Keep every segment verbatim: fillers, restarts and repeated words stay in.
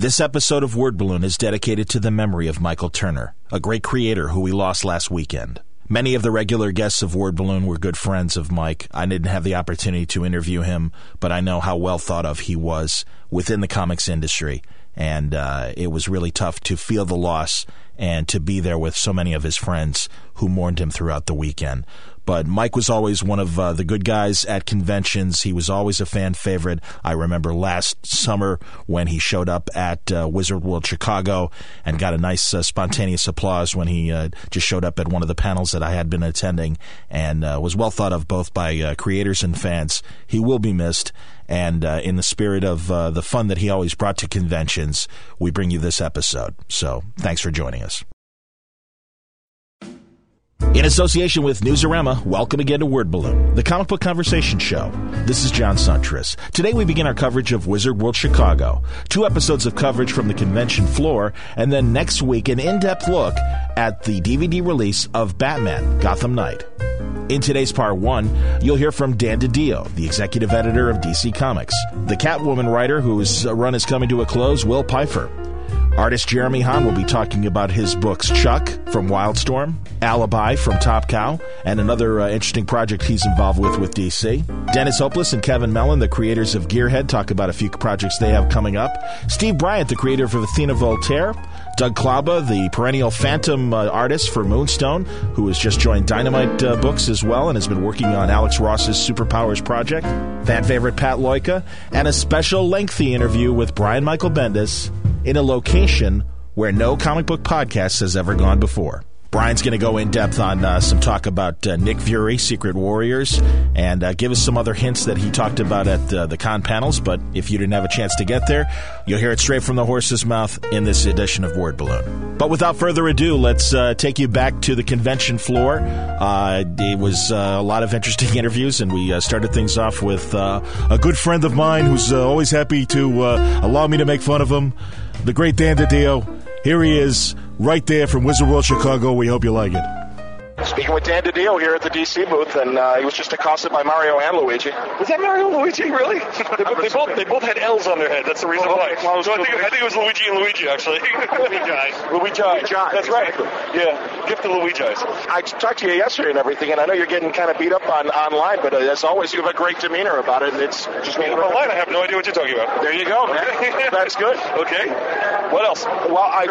This episode of Word Balloon is dedicated to the memory of Michael Turner, a great creator who we lost last weekend. Many of the regular guests of Word Balloon were good friends of Mike. I didn't have the opportunity to interview him, but I know how well thought of he was within the comics industry, and uh, it was really tough to feel the loss and to be there with so many of his friends who mourned him throughout the weekend. But Mike was always one of uh, the good guys at conventions. He was always a fan favorite. I remember last summer when he showed up at uh, Wizard World Chicago and got a nice uh, spontaneous applause when he uh, just showed up at one of the panels that I had been attending, and uh, was well thought of both by uh, creators and fans. He will be missed, and uh, in the spirit of uh, the fun that he always brought to conventions, we bring you this episode. So thanks for joining us. In association with Newsarama, welcome again to Word Balloon, the comic book conversation show. This is John Suntress. Today we begin our coverage of Wizard World Chicago. Two episodes of coverage from the convention floor, and then next week an in-depth look at the D V D release of Batman, Gotham Knight. In today's part one, you'll hear from Dan DiDio, the executive editor of D C Comics, the Catwoman writer whose run is coming to a close, Will Pfeiffer. Artist Jeremy Hahn will be talking about his books Chuck from Wildstorm, Alibi from Top Cow, and another uh, interesting project he's involved with with D C. Dennis Hopeless and Kevin Mellon, the creators of Gearhead, talk about a few projects they have coming up. Steve Bryant, the creator of Athena Voltaire. Doug Klaba, the perennial Phantom uh, artist for Moonstone, who has just joined Dynamite uh, Books as well and has been working on Alex Ross's Superpowers project. Fan favorite Pat Loika, and a special lengthy interview with Brian Michael Bendis in a location where no comic book podcast has ever gone before. Brian's going to go in depth on uh, some talk about uh, Nick Fury, Secret Warriors, and uh, give us some other hints that he talked about at uh, the con panels. But if you didn't have a chance to get there, you'll hear it straight from the horse's mouth in this edition of Word Balloon. But without further ado, let's uh, take you back to the convention floor. Uh, it was uh, a lot of interesting interviews, and we uh, started things off with uh, a good friend of mine who's uh, always happy to uh, allow me to make fun of him, the great Dan DiDio. Here he is, right there from Wizard World Chicago. We hope you like it. Speaking with Dan DiDio here at the D C booth, and uh, he was just accosted by Mario and Luigi. Was that Mario and Luigi, really? they, they, both, they both had L's on their head. That's the reason oh, why. Okay. Well, so I, think, I think it was Luigi and Luigi, actually. Luigi. Luigi. Luigi. That's exactly. right. Yeah, gift to Luigi. I talked to you yesterday and everything, and I know you're getting kind of beat up on online, but uh, as always, you have a great demeanor about it. It's just being online. I have no idea what you're talking about. There you go, man. That's good. Okay. What else? Well, I...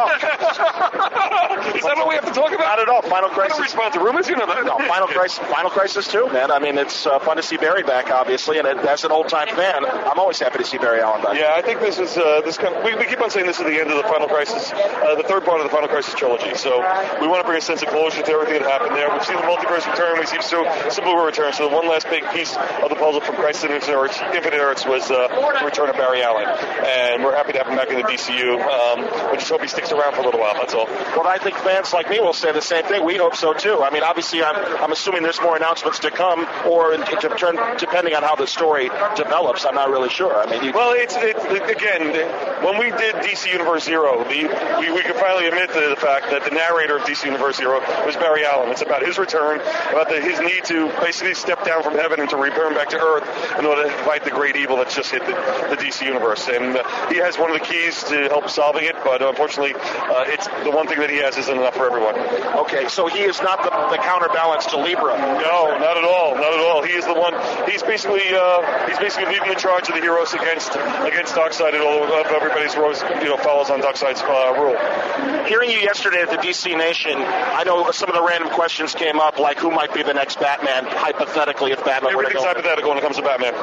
Well, is that what we have to talk about? Not at all. Final Crisis. I don't respond to rumors, you know that. No, Final Crisis, Final Crisis too, man. I mean, it's uh, fun to see Barry back, obviously, and it, as an old-time fan, I'm always happy to see Barry Allen back. Yeah, I think this is uh, this. Kind of, we, we keep on saying this is the end of the Final Crisis, uh, the third part of the Final Crisis trilogy. So we want to bring a sense of closure to everything that happened there. We've seen the multiverse return. We've seen so Simple return. So the one last big piece of the puzzle from Crisis on Infinite Earths, Infinite Earths was uh, the return of Barry Allen, and we're happy to have him back in the D C U. Um, we just hope he sticks around for a little while. That's all. Well, I think fans like me will say the same thing. We hope so too. I mean, obviously, I'm I'm assuming there's more announcements to come, or in, to turn, depending on how the story develops, I'm not really sure. I mean, you... well, it's it, again, when we did D C Universe Zero, the, we we could finally admit to the fact that the narrator of D C Universe Zero was Barry Allen. It's about his return, about the, his need to basically step down from heaven and to return back to Earth in order to fight the great evil that's just hit the, the D C Universe. And uh, he has one of the keys to help solving it, but unfortunately, uh, it's the one thing that he has isn't enough for everyone. Okay, so he is not the, the counterbalance to Libra. No, not at all, not at all. He is the one. He's basically uh, he's basically leading the charge of the heroes against against Darkseid, and all of everybody's rose, you know, follows on Darkseid's uh, rule. Hearing you yesterday at the D C Nation, I know some of the random questions came up, like who might be the next Batman, hypothetically, if Batman were to go. Everything's hypothetical when it comes to Batman.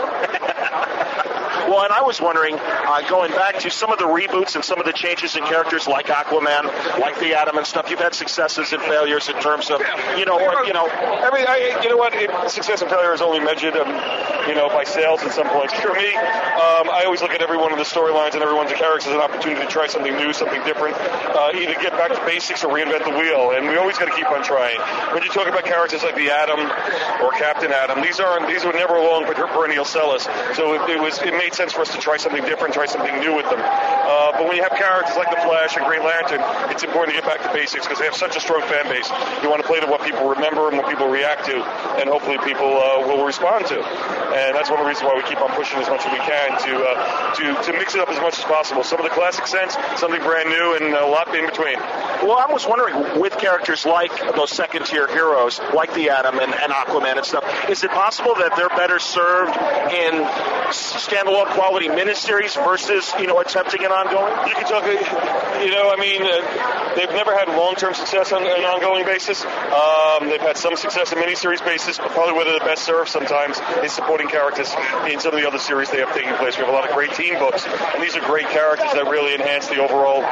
Well, and I was wondering, uh, going back to some of the reboots and some of the changes in characters like Aquaman, like the Atom and stuff, you've had successes and failures in terms of, you know, or, you know. Every, I, you know what, it, success and failure is only measured, um, you know, by sales at some points. For me, um, I always look at every one of the storylines and every one of the characters as an opportunity to try something new, something different, uh, either get back to basics or reinvent the wheel, and we always got to keep on trying. When you talk about characters like the Atom or Captain Atom, these aren't, these were never long perennial sellers, so it, it was, it made sense for us to try something different, try something new with them. Uh, but when you have characters like the Flash and Green Lantern, it's important to get back to basics because they have such a strong fan base. You want to play to what people remember and what people react to, and hopefully people uh, will respond to. and that's one of the reasons why we keep on pushing as much as we can to uh, to to mix it up as much as possible. Some of the classic sense, something brand new, and a lot in between. Well, I was wondering, with characters like those second-tier heroes, like the Atom and, and Aquaman and stuff, is it possible that they're better served in standalone quality miniseries versus, you know, attempting an ongoing? You can talk, you know, I mean, uh, they've never had long-term success on an ongoing basis. Um, they've had some success on miniseries basis, but probably where they're the best served sometimes is supporting characters in some of the other series they have taking place. We have a lot of great team books, and these are great characters that really enhance the overall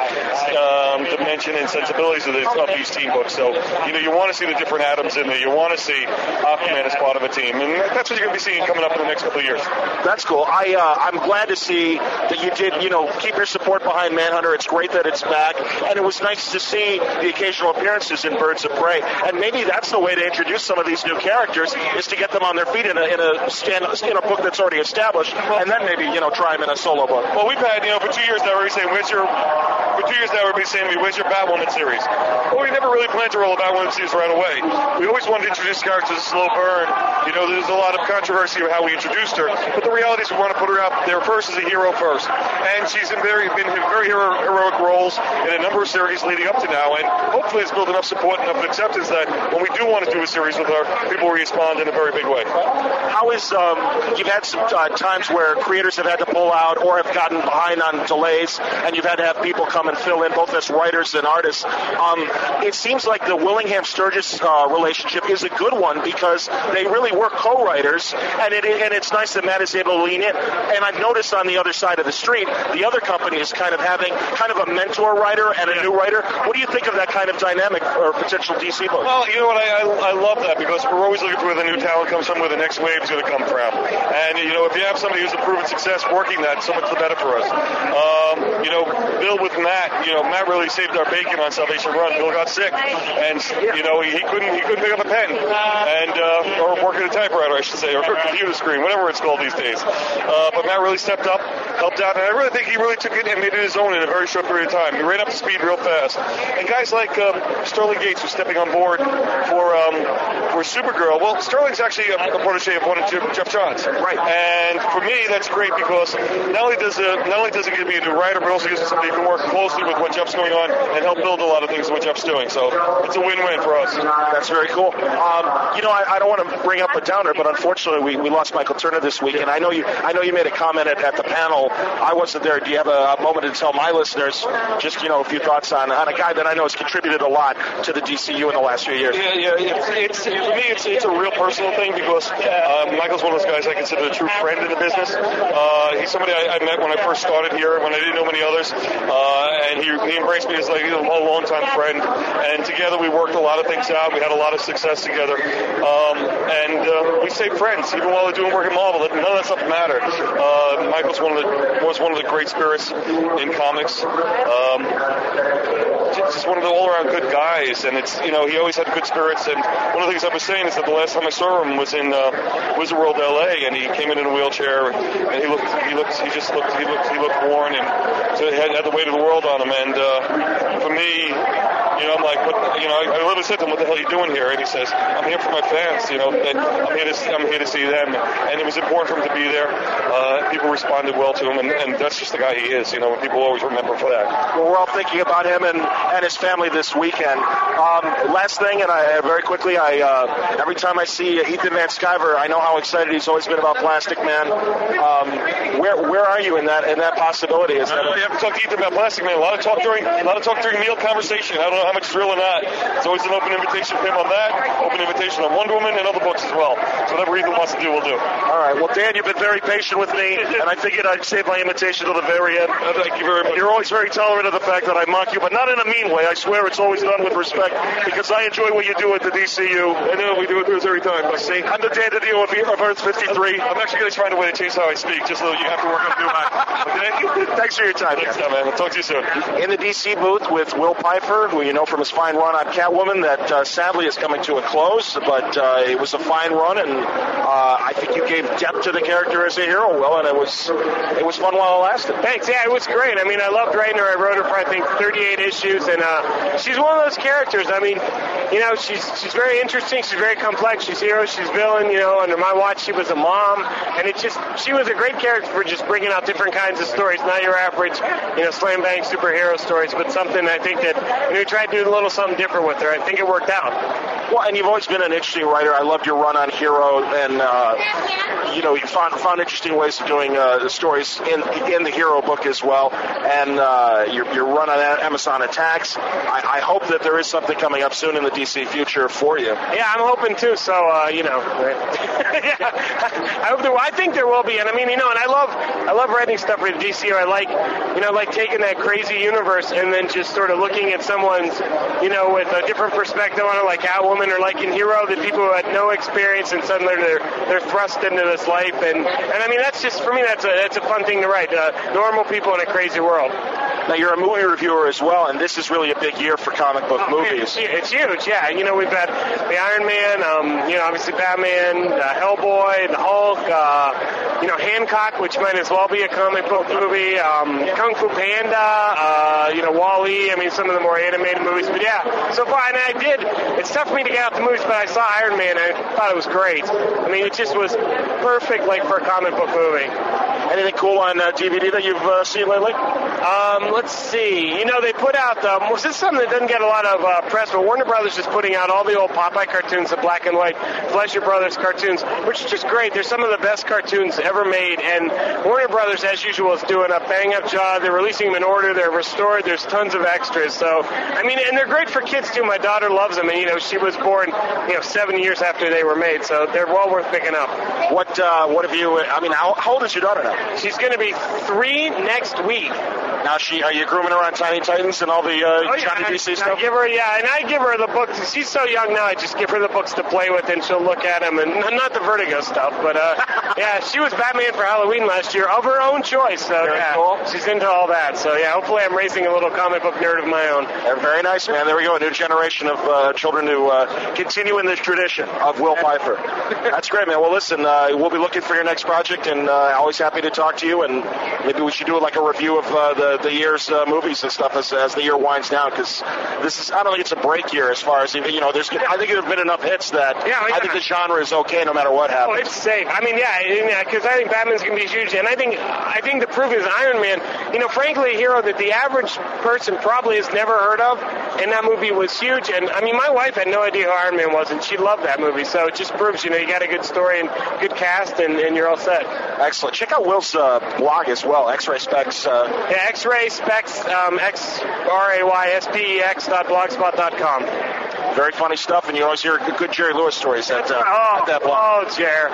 um, dimension and sensibilities of, the, of these team books. So, you know, you want to see the different Atoms in there. You want to see Aquaman as part of a team, and that's what you're going to be seeing coming up in the next couple of years. That's cool. I, uh, I'm glad to see that you did, you know, keep your support behind Manhunter. It's great that it's back, and it was nice to see the occasional appearances in Birds of Prey. And maybe that's the way to introduce some of these new characters, is to get them on their feet in a, in a, stand, in a book that's already established, and then maybe, you know, try them in a solo book. Well, we've had, you know, for two years now, everybody's saying, where's your, for two years now, everybody's saying to me, where's your Batwoman series? Well, we never really planned to roll a Batwoman series right away. We always wanted to introduce characters as a slow burn. You know, there's a lot of controversy of how we introduced her, but the reality is we want to put her out there first as a hero first. And she's in very, been in very hero, heroic roles in a number of series leading up to now, and hopefully it's built enough support and enough acceptance that when we do want to do a series with her, people respond in a very big way. How is, um, you've had some uh, times where creators have had to pull out or have gotten behind on delays, and you've had to have people come and fill in, both as writers and artists. Um, it seems like the Willingham-Sturgis uh, relationship is a good one because they really were co-writers, and it and it's nice that Matt is able to lean in. And I've noticed on the other side of the street, the other company is kind of having kind of a mentor writer and a new writer. What do you think of that kind of dynamic for potential D C books? Well, you know what, I, I, I love that because we're always looking for where the new talent comes from, where the next wave is going to come from. And, you know, if you have somebody who's a proven success working that, so much the better for us. Um, you know, Bill with Matt, you know, Matt really saved our bacon on Salvation Run. Bill got sick, and, you know, he, he couldn't he couldn't pick up a pen, and uh, or work at a typewriter, I should say, or a computer screen, whatever it's called these days. Uh, but Matt really stepped up, helped out, and I really think he really took it and made it his own in a very short period of time. He ran up to speed real fast. And guys like um, Sterling Gates, who's stepping on board for um, for Supergirl. Well, Sterling's actually a, a protege of one of Jeff Johns. Right. And for me, that's great because not only does it, not only does it give me a new writer, but also gives me somebody who can work closely with what Jeff's going on and help build a lot of things that what Jeff's doing. So it's a win-win for us. That's very cool. Um, you know, I, I don't want to bring up a downer, but unfortunately, we, we lost Michael Turner this week, and I know you. I know you made a comment at, at the panel. I wasn't there. Do you have a, a moment to tell my listeners just, you know, a few thoughts on, on a guy that I know has contributed a lot to the D C U in the last few years? Yeah, yeah. It's, it's for me, it's it's a real personal thing because uh, Michael's one of those guys I consider a true friend in the business. Uh, he's somebody I, I met when I first started here, when I didn't know many others, uh, and he, he embraced me as like a long-time friend. And together we worked a lot of things out. We had a lot of success together, um, and uh, we stayed friends even while we were doing work at Marvel. None of that stuff mattered. Uh, Michael's one of the was one of the great spirits in comics. Um, just one of the all-around good guys, and it's, you know, he always had good spirits. And one of the things I was saying is that the last time I saw him was in uh, Wizard World L A, and he came in in a wheelchair, and he looked, he looked, he just looked, he looked, he looked worn, and so he had, had the weight of the world on him. And uh, for me, you know, I'm like, what, you know, I literally said to him, "What the hell are you doing here?" And he says, "I'm here for my fans. You know, and I'm here to, I'm here to see them." And it was important for him to be there. Uh, people responded well to him, and, and that's just the guy he is. You know, and people always remember for that. Well, we're all thinking about him and, and his family this weekend. Um, last thing, and I very quickly, I uh, every time I see Ethan Van Sciver, I know how excited he's always been about Plastic Man. Um, where where are you in that in that possibility? Is that uh, you have to talk to Ethan about Plastic Man. A lot of talk during a lot of talk during meal conversation. I don't know how much it's real or not. It's always an open invitation for him on that, open invitation on Wonder Woman and other books as well. So whatever Ethan wants to do, we'll do. All right. Well, Dan, you've been very patient with me, and I figured I'd save my invitation till the very end. Uh, thank you very much. You're always very tolerant of the fact that I mock you, but not in a mean way. I swear it's always done with respect, because I enjoy what you do at the D C U. I know, we do it every time. But see, I'm the Dan DiDio of, of Earth fifty-three. I'm actually going to find a way to change how I speak, just so you have to work on new back. Okay? Thanks for your time. Thanks, man. I'll talk to you soon. In the D C booth with with Will Pfeiffer, who you know from his fine run on Catwoman, that uh, sadly is coming to a close, but uh, it was a fine run, and uh, I think you gave depth to the character as a hero, Will, and it was it was fun while it lasted. Thanks. Yeah, it was great. I mean, I loved writing her. I wrote her for, I think, thirty-eight issues, and uh, she's one of those characters. I mean, you know, she's she's very interesting. She's very complex. She's hero. She's villain. You know, under my watch, she was a mom, and it just she was a great character for just bringing out different kinds of stories, not your average, you know, slam bang superhero stories, but something I think that you know, we tried to do a little something different with her. I think it worked out. Well, and you've always been an interesting writer. I loved your run on Hero, and uh, you know, you found found interesting ways of doing uh, the stories in in the Hero book as well, and uh, your your run on Amazon Attacks. I, I hope that there is something coming up soon in the D C future for you. Yeah, I'm hoping too. So uh, you know, yeah, I hope there. I think there will be, and I mean, you know, and I love I love writing stuff for D C. I like you know, like taking that crazy universe and then just sort of looking at someone's, you know, with a different perspective on it, like Catwoman or like in Hero, that people who had no experience and suddenly they're they're thrust into this life, and and I mean that's just for me that's a that's a fun thing to write. Uh, normal people in a crazy world. Now you're a movie reviewer as well, and this is really a big year for comic book oh, movies. It's, it's huge, yeah. You know, we've got the Iron Man, um, you know, obviously Batman, uh, Hellboy, the Hulk, uh, you know, Hancock, which might as well be a comic book movie, um, Kung Fu Panda, uh, you know, Wall-E. I mean, some of the more animated movies. But yeah, so far, and I did. It's tough for me to get out the movies, but I saw Iron Man, and I thought it was great. I mean, it just was perfect, like for a comic book movie. Anything cool on uh, D V D that you've uh, seen lately? Um, let's see. You know, they put out, um, was this something that doesn't get a lot of uh, press, but Warner Brothers is putting out all the old Popeye cartoons, the black and white Fleischer Brothers cartoons, which is just great. They're some of the best cartoons ever made, and Warner Brothers, as usual, is doing a bang-up job. They're releasing them in order. They're restored. There's tons of extras. So, I mean, and they're great for kids, too. My daughter loves them, and, you know, she was born, you know, seven years after they were made, so they're well worth picking up. What, uh, what have you, I mean, how, how old is your daughter now? She's going to be three next week. Now, she are you grooming her on Tiny Titans and all the uh, oh, yeah, Johnny I, D C I stuff? give her, yeah, and I give her the books. She's so young now. I just give her the books to play with, and she'll look at them, and not the Vertigo stuff, but uh, yeah, she was Batman for Halloween last year of her own choice. So very yeah, cool. She's into all that. So yeah, hopefully I'm raising a little comic book nerd of my own. Uh, very nice, man. There we go. A new generation of uh, children to uh, continue in this tradition of Will Pfeiffer. That's great, man. Well, listen, uh, we'll be looking for your next project, and uh, always happy to talk to you. And maybe we should do like a review of uh, the the year's uh, movies and stuff as as the year winds down, because this is I don't think it's a break year as far as you know. There's I think there have been enough hits that yeah, yeah. I think the genre is okay no matter what happens. Oh, it's safe. I mean, yeah, because I think Batman's gonna be huge, and I think I think the proof is Iron Man. You know, frankly, a hero that the average person probably has never heard of, and that movie was huge. And I mean, my wife had no idea who Iron Man was, and she loved that movie. So it just proves, you know, you got a good story and good cast, and, and you're all set. Excellent. Check out Will's uh, blog as well, X-Ray Specs. Uh, yeah, X-Ray Specs, um, X R A Y S P E X dot blogspot dot com. Very funny stuff, and you always hear good Jerry Lewis stories at, uh, oh, at that blog. Oh, Jer.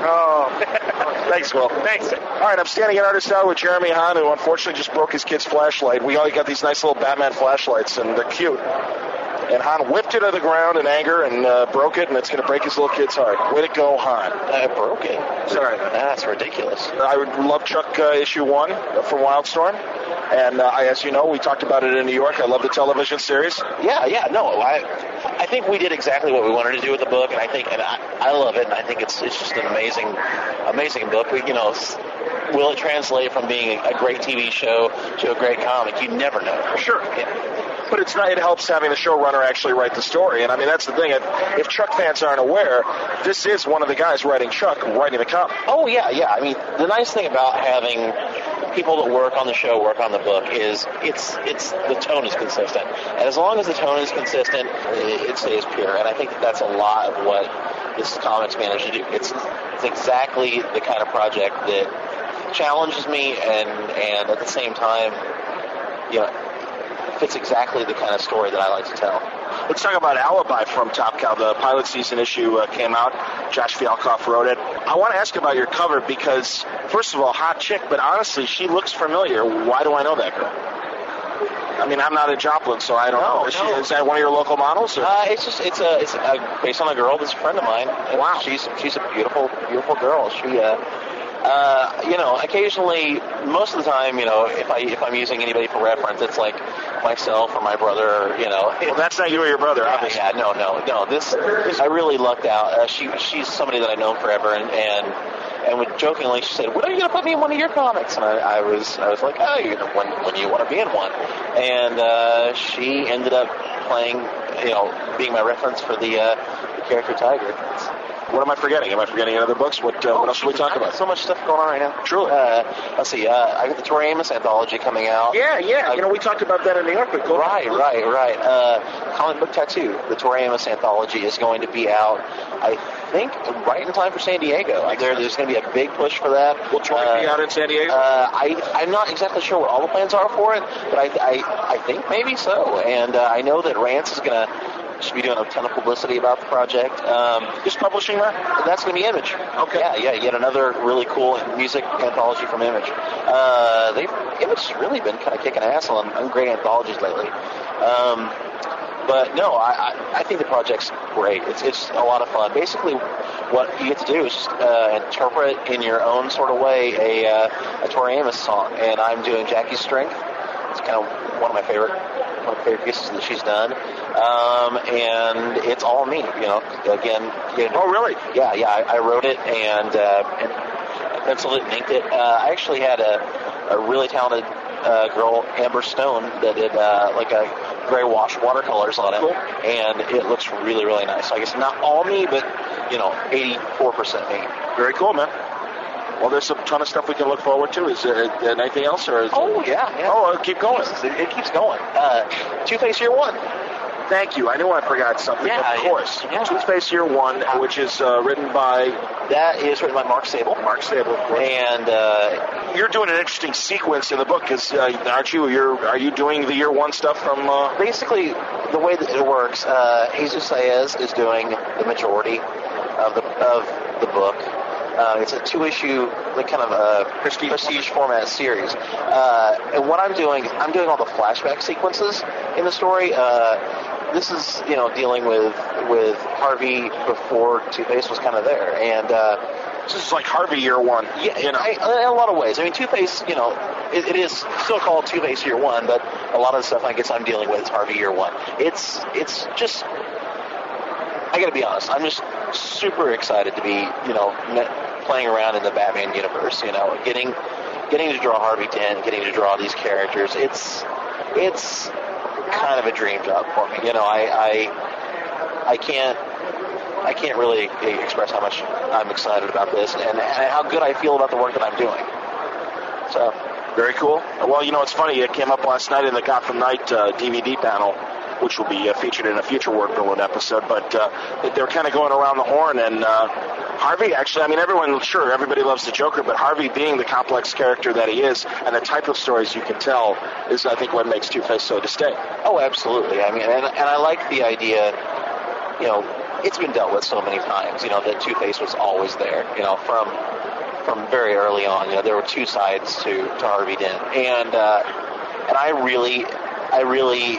Oh. Thanks, Will. Thanks. All right, I'm standing at Artist Hour with Jeremy Hahn, who unfortunately just broke his kid's flashlight. We all got these nice little Batman flashlights, and they're cute. And Han whipped it to the ground in anger and uh, broke it, and it's going to break his little kid's heart. Way to go, Han. I broke it. Sorry. That's ridiculous. I would love Chuck uh, issue one from Wildstorm. And uh, I, as you know, we talked about it in New York. I love the television series. Yeah, yeah, no, I, I think we did exactly what we wanted to do with the book, and I think, and I, I love it, and I think it's it's just an amazing, amazing book. We, you know, will it translate from being a great T V show to a great comic? You never know. Sure. Yeah. But it's not, it helps having the showrunner actually write the story. And I mean, that's the thing. If, if Chuck fans aren't aware, this is one of the guys writing Chuck, writing the comic. Oh, yeah, yeah. I mean, the nice thing about having people that work on the show work on the book is it's it's the tone is consistent. And as long as the tone is consistent, it, it stays pure. And I think that that's a lot of what this comics managed to do. It's, it's exactly the kind of project that challenges me and, and at the same time, you know, fits exactly the kind of story that I like to tell. Let's talk about Alibi from Top Cow. The pilot season issue uh, came out. Josh Fialkoff wrote it. I want to ask about your cover because, first of all, hot chick, but honestly, she looks familiar. Why do I know that girl? I mean, I'm not in Joplin, so I don't no, know. Is, no. she, is that one of your local models? Or? Uh, it's just it's a it's a, based on a girl that's a friend of mine. Wow. She's she's a beautiful beautiful girl. She uh, Uh, you know, occasionally, most of the time, you know, if I if I'm using anybody for reference, it's like myself or my brother. Or, you know, well, that's not you or your brother, yeah, obviously. Yeah, no, no, no. This, this I really lucked out. Uh, she she's somebody that I've known forever, and and. And would jokingly, she said, "When are you going to put me in one of your comics?" And I, I was, I was like, "Oh, you know, when when you want to be in one." And uh, she ended up playing, you know, being my reference for the, uh, the character Tiger. It's, What am I forgetting? Am I forgetting any other books? What uh, oh, what else should we talk about? So much stuff going on right now. Truly. Uh, let's see. Uh, I got the Tori Amos anthology coming out. Yeah, yeah. Uh, you know, we talked about that in New York. But go right, right, right. Uh, Comic Book Tattoo, the Tori Amos anthology, is going to be out, I think, right in time for San Diego. Like there, there's going to be a big push for that. Will Tori uh, be out in San Diego? Uh, I, I'm not exactly sure what all the plans are for it, but I, I, I think maybe so. And uh, I know that Rance is going to should be doing a ton of publicity about the project. Um, Who's publishing that? That's going to be Image. Okay. Yeah, yeah. Yet another really cool music anthology from Image. Uh, they've Image has really been kind of kicking ass on, on great anthologies lately. Um, but no, I, I, I think the project's great. It's it's a lot of fun. Basically, what you get to do is just uh, interpret in your own sort of way a uh, a Tori Amos song, and I'm doing Jackie's Strength. It's kind of one of my favorite one of my favorite pieces that she's done. Um, and it's all me, you know. Again, you know, Oh, really? Yeah, yeah. I, I wrote it and, uh, and penciled it and inked it. Uh, I actually had a, a really talented uh, girl, Amber Stone, that did uh, like a gray wash watercolors on it, Cool. and it looks really, really nice. So I guess not all me, but you know, eighty-four percent me. Very cool, man. Well, there's a ton of stuff we can look forward to. Is there anything else? Or is Oh yeah, yeah. Oh, uh, keep going. It, it keeps going. Uh, Two-Face Year One. Thank you. I knew I forgot something. Yeah, of course. yeah. Two-Face Year One, which is uh, written by That is written by Mark Sable. Mark Sable, of course. And uh, You're doing an interesting sequence in the book, because uh, aren't you? You're are you doing the Year One stuff from? Uh... basically, the way that it works, uh, Jesus Saez is doing the majority of the of the book. Uh, it's a two-issue, like kind of a prestige, prestige format series. Uh, and what I'm doing, I'm doing all the flashback sequences in the story. Uh, this is, you know, dealing with with Harvey before Two-Face was kind of there, and uh, This is like Harvey Year One. yeah, you know. I, in a lot of ways. I mean, Two-Face, you know, it, it is still called Two-Face Year One, but a lot of the stuff I guess I'm dealing with is Harvey Year One. It's it's just, I got to be honest, I'm just super excited to be, you know, playing around in the Batman universe. You know, getting getting to draw Harvey Dent, getting to draw these characters. It's it's kind of a dream job for me. You know, I I, I can't. I can't really express how much I'm excited about this and, and how good I feel about the work that I'm doing. So, very cool. Well, you know, it's funny. It came up last night in the Gotham Knight uh, D V D panel, which will be uh, featured in a future Word Balloon episode. But uh, they're kind of going around the horn, and uh, Harvey, actually, I mean, everyone, sure, everybody loves the Joker, but Harvey being the complex character that he is and the type of stories you can tell is, I think, what makes Two-Face so distinct. Oh, absolutely. I mean, and, and I like the idea, you know, it's been dealt with so many times, you know, that Two-Face was always there, you know, from from very early on. You know, there were two sides to, to Harvey Dent, and uh, and I really, I really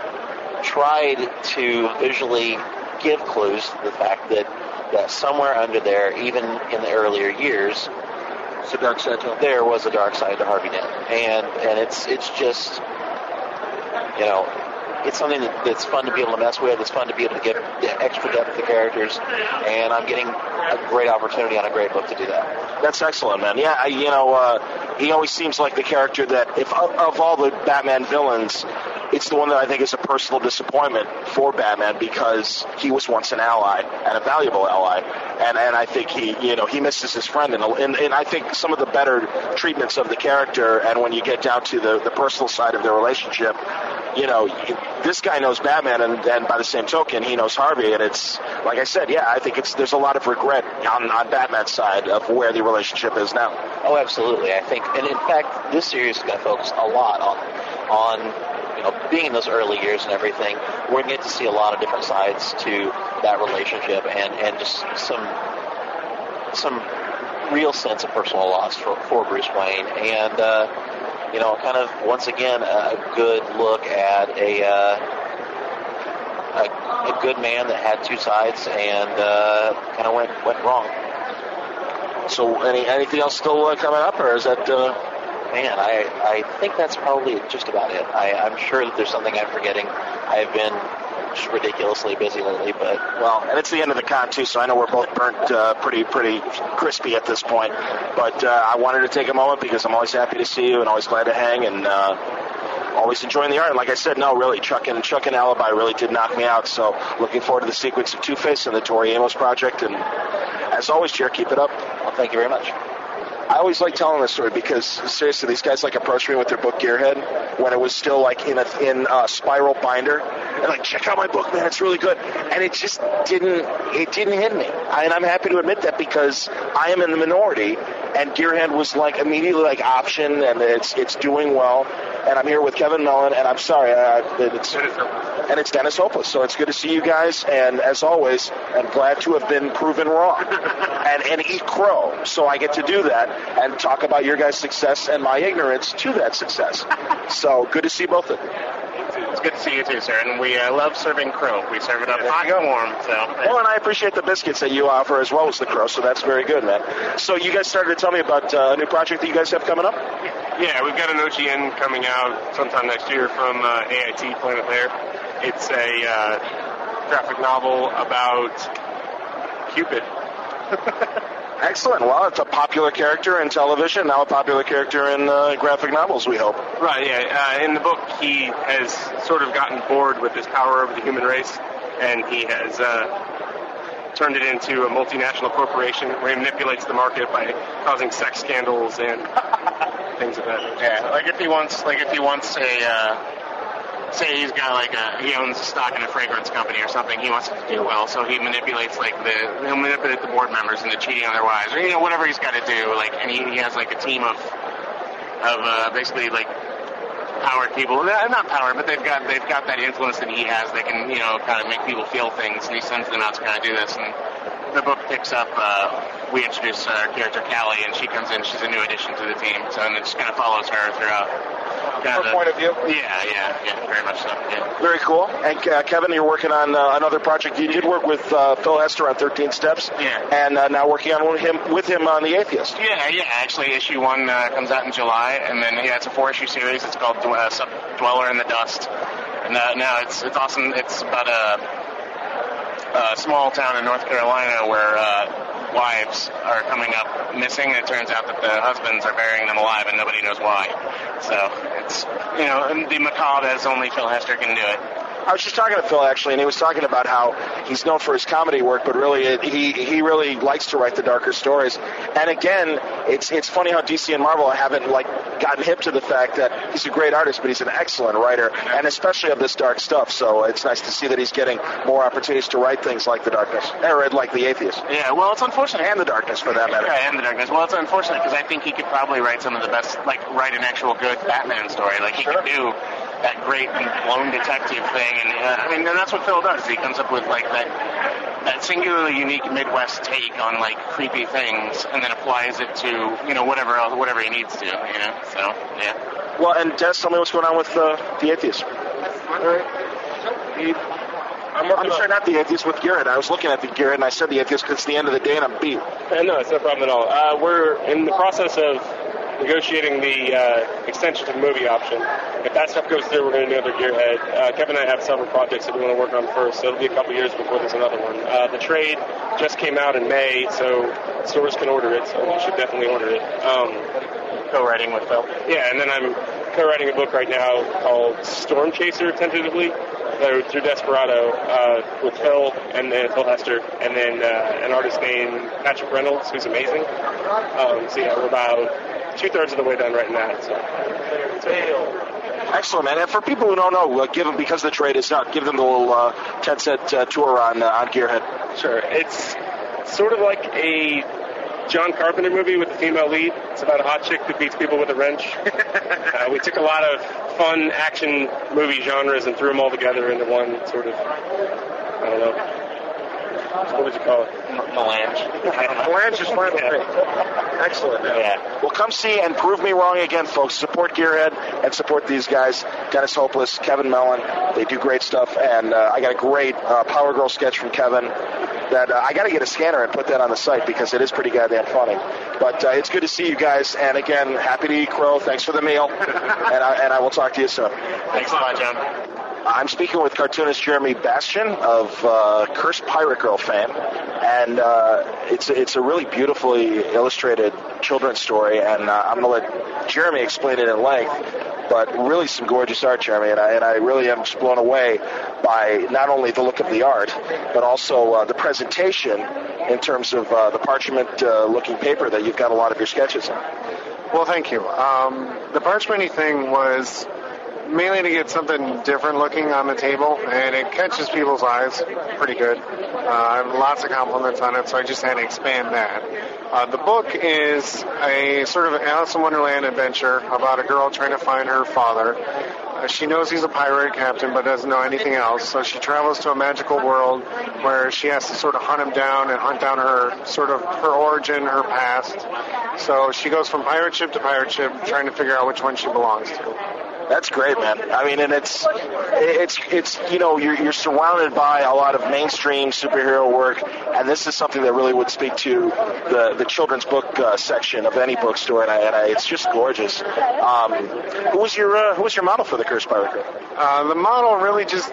tried to visually give clues to the fact that that somewhere under there, even in the earlier years, It's the dark side to him. there was a dark side to Harvey Dent, and and it's it's just, you know, it's something that, that's fun to be able to mess with. It's fun to be able to get extra depth to characters, and I'm getting a great opportunity on a great book to do that. That's excellent, man. Yeah, I, you know, uh, he always seems like the character that, if of, of all the Batman villains, it's the one that I think is a personal disappointment for Batman, because he was once an ally and a valuable ally, and and I think he, you know, he misses his friend, and and, and I think some of the better treatments of the character, and when you get down to the the personal side of their relationship, you know, this guy knows Batman, and, and by the same token, he knows Harvey, and it's, like I said, yeah, I think it's there's a lot of regret on, on Batman's side of where the relationship is now. Oh, absolutely. I think, and in fact, this series is going to focus a lot on, on, you know, being in those early years and everything. We're going to get to see a lot of different sides to that relationship, and, and just some, some real sense of personal loss for, for Bruce Wayne, and, uh, you know, kind of, once again, a good look at a, uh, a, a good man that had two sides and uh, kind of went went wrong. So any anything else still uh, coming up, or is that? Uh... Man, I, I think that's probably just about it. I, I'm sure that there's something I'm forgetting. I've been just ridiculously busy lately, but well, and it's the end of the con too, so I know we're both burnt uh, pretty pretty crispy at this point. But uh, I wanted to take a moment because I'm always happy to see you and always glad to hang and uh, always enjoying the art. And like I said, no, really, Chuck and Chuck and Alibi really did knock me out. So looking forward to the sequence of Two-Face and the Tori Amos project. And as always, Jer, keep it up. Well, thank you very much. I always like telling this story because, seriously, these guys like approached me with their book Gearhead when it was still like in a in a spiral binder. And like, check out my book, man, it's really good. And it just didn't, it didn't hit me. I, and I'm happy to admit that because I am in the minority, and Gearhead was like immediately like option, and it's it's doing well. And I'm here with Kevin Mellon, and I'm sorry, uh, it's, and it's Dennis Hopeless. So it's good to see you guys, and as always, I'm glad to have been proven wrong and, and eat crow. So I get to do that and talk about your guys' success and my ignorance to that success. So good to see both of you. It's good to see you too, sir. And we uh, love serving crow. We serve it up hot and warm. So. Well, and I appreciate the biscuits that you offer as well as the crow, so that's very good, man. So you guys started to tell me about uh, a new project that you guys have coming up? Yeah, we've got an O G N coming out sometime next year from uh, A I T Planet There. It's a uh, graphic novel about Cupid. Excellent. Well, it's a popular character in television, now a popular character in uh, graphic novels, we hope. Right, yeah. Uh, in the book, he has sort of gotten bored with his power over the human race, and he has uh, turned it into a multinational corporation where he manipulates the market by causing sex scandals and things of that nature. Yeah, like if he wants, like if he wants a... Uh say he's got like a, he owns a stock in a fragrance company or something, he wants it to do well, so he manipulates like the, he'll manipulate the board members into cheating on their wives, or, you know, whatever he's got to do, like, and he, he has like a team of, of, uh, basically like, powered people, not powered, but they've got, they've got that influence that he has, they can, you know, kind of make people feel things, and he sends them out to kind of do this, and the book picks up, uh, we introduce our character Callie, and she comes in, she's a new addition to the team, so, and it just kind of follows her throughout. Her point of view? Yeah, yeah, yeah, very much so, yeah. Very cool. And uh, Kevin, you're working on uh, another project. You did work with uh, Phil Hester on thirteen Steps. Yeah. And uh, now working on him with him on The Atheist. Yeah, yeah, actually, issue one uh, comes out in July, and then, yeah, it's a four-issue series. It's called uh, Dweller in the Dust. And uh, now it's it's awesome. It's about a, a small town in North Carolina where uh, wives are coming up missing, and it turns out that the husbands are burying them alive, and nobody knows why. So it's, you know, the macabre as only Phil Hester can do it. I was just talking to Phil, actually, and he was talking about how he's known for his comedy work, but really it, he he really likes to write the darker stories. And again, it's it's funny how D C and Marvel haven't, like, gotten hip to the fact that he's a great artist, but he's an excellent writer, and especially of this dark stuff. So it's nice to see that he's getting more opportunities to write things like The Darkness, or like The Atheist. Yeah, well, it's unfortunate. And The Darkness, for that matter. Yeah, and The Darkness. Well, it's unfortunate because I think he could probably write some of the best, like, write an actual good Batman story. Like, he Sure. could do that great lone detective thing, and uh, I mean, and that's what Phil does. He comes up with like that that singularly unique Midwest take on like creepy things, and then applies it to, you know, whatever else, whatever he needs to, you know. So yeah. Well, and Des, tell me what's going on with uh, The Atheist. I'm, I'm sorry, not The Atheist, with Garrett. I was looking at the Garrett, and I said The Atheist because it's the end of the day, and I'm beat. Uh, no, it's no problem at all. Uh, we're in the process of negotiating the uh, extension to the movie option. If that stuff goes through, we're going to do another Gearhead. Uh, Kevin and I have several projects that we want to work on first, so it'll be a couple years before there's another one. Uh, the trade just came out in May, so stores can order it, so you should definitely order it. Um, Co-writing with Phil. yeah, and then I'm co-writing a book right now called Storm Chaser, tentatively, uh, through Desperado, uh, with Phil and then Phil Hester, and then uh, an artist named Patrick Reynolds, who's amazing. Um, so yeah, we're about two-thirds of the way done writing that. So. Excellent, man. And for people who don't know, uh, give them, because the trade is out, give them the little uh, ten-set uh, tour on uh, on Gearhead. Sure. It's sort of like a John Carpenter movie with a female lead. It's about a hot chick who beats people with a wrench. uh, we took a lot of fun action movie genres and threw them all together into one sort of, I don't know, what would you call it? Melange. Melange is fine with me. Excellent. Yeah. Well, come see and prove me wrong again, folks. Support Gearhead and support these guys. Dennis Hopeless, Kevin Mellon. They do great stuff. And uh, I got a great uh, Power Girl sketch from Kevin that uh, I got to get a scanner and put that on the site because it is pretty goddamn funny. But uh, it's good to see you guys. And again, happy to eat crow. Thanks for the meal. and, I, and I will talk to you soon. Thanks a lot, John. I'm speaking with cartoonist Jeremy Bastian of uh, Cursed Pirate Girl fame, and uh, it's it's a really beautifully illustrated children's story, and uh, I'm going to let Jeremy explain it in length, but really some gorgeous art, Jeremy, and I, and I really am just blown away by not only the look of the art, but also uh, the presentation in terms of uh, the parchment-looking uh, paper that you've got a lot of your sketches in. Well, thank you. Um, the parchment-y thing was mainly to get something different looking on the table, and it catches people's eyes pretty good. Uh, lots of compliments on it, so I just had to expand that. Uh, the book is a sort of Alice in Wonderland adventure about a girl trying to find her father. Uh, she knows he's a pirate captain, but doesn't know anything else, so she travels to a magical world where she has to sort of hunt him down and hunt down her sort of her origin, her past. So she goes from pirate ship to pirate ship, trying to figure out which one she belongs to. That's great, man. I mean, and it's, it's, it's, you know, you're, you're surrounded by a lot of mainstream superhero work, and this is something that really would speak to the, the children's book uh, section of any bookstore, and, I, and I, it's just gorgeous. Um, who was your, uh, who was your model for the Cursed Pirate Girl? Uh, the model really just,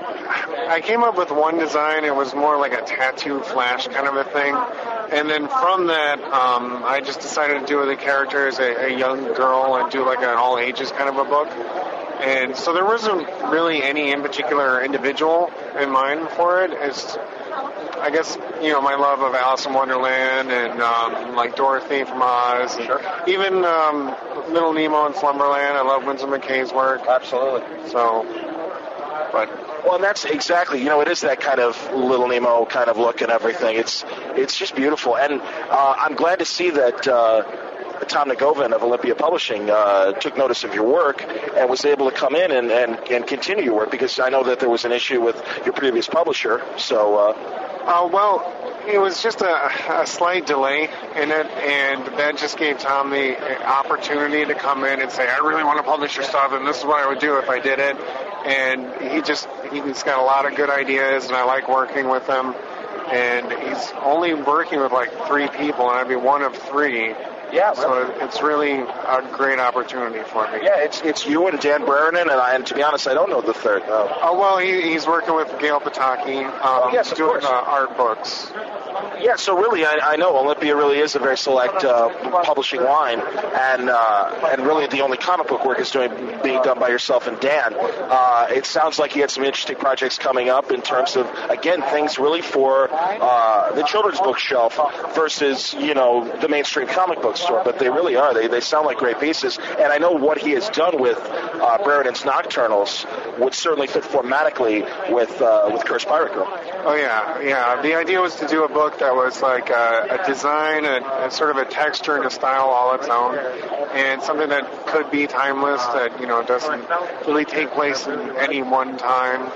I came up with one design. It was more like a tattoo flash kind of a thing. And then from that, um, I just decided to do the character as a, a young girl and do like an all ages kind of a book. And so there wasn't really any in particular individual in mind for it. It's, I guess, you know, my love of Alice in Wonderland and um, like Dorothy from Oz. And sure. Even um, Little Nemo in Slumberland. I love Winsor McKay's work. Absolutely. So, but... Well, and that's exactly, you know, it is that kind of Little Nemo kind of look and everything. It's it's just beautiful. And uh, I'm glad to see that uh, Tom Nagovin of Olympia Publishing uh, took notice of your work and was able to come in and, and, and continue your work, because I know that there was an issue with your previous publisher. So, uh, uh, well, it was just a, a slight delay in it, and that just gave Tom the opportunity to come in and say, I really want to publish your stuff, and this is what I would do if I did it. And he just, he's got a lot of good ideas, and I like working with him. And he's only working with like three people, and I'd be one of three. Yeah, so it's really a great opportunity for me. Yeah, it's it's you and Dan Brereton, and I, and to be honest, I don't know the third. No. Oh well, he, he's working with Gail Pataki. Um, oh, yes, of doing course. Uh, art books. Yeah, so really, I, I know Olympia really is a very select uh, publishing line, and uh, and really the only comic book work is doing being done by yourself and Dan. Uh, it sounds like you had some interesting projects coming up in terms of, again, things really for uh, the children's bookshelf versus, you know, the mainstream comic book store, but they really are. They they sound like great pieces, and I know what he has done with uh, Brereton's Nocturnals would certainly fit formatically with uh, with Cursed Pirate Girl. Oh yeah, yeah. The idea was to do a book that was like a, a design, a, a sort of a texture and a style all its own, and something that could be timeless, that, you know, doesn't really take place in any one time.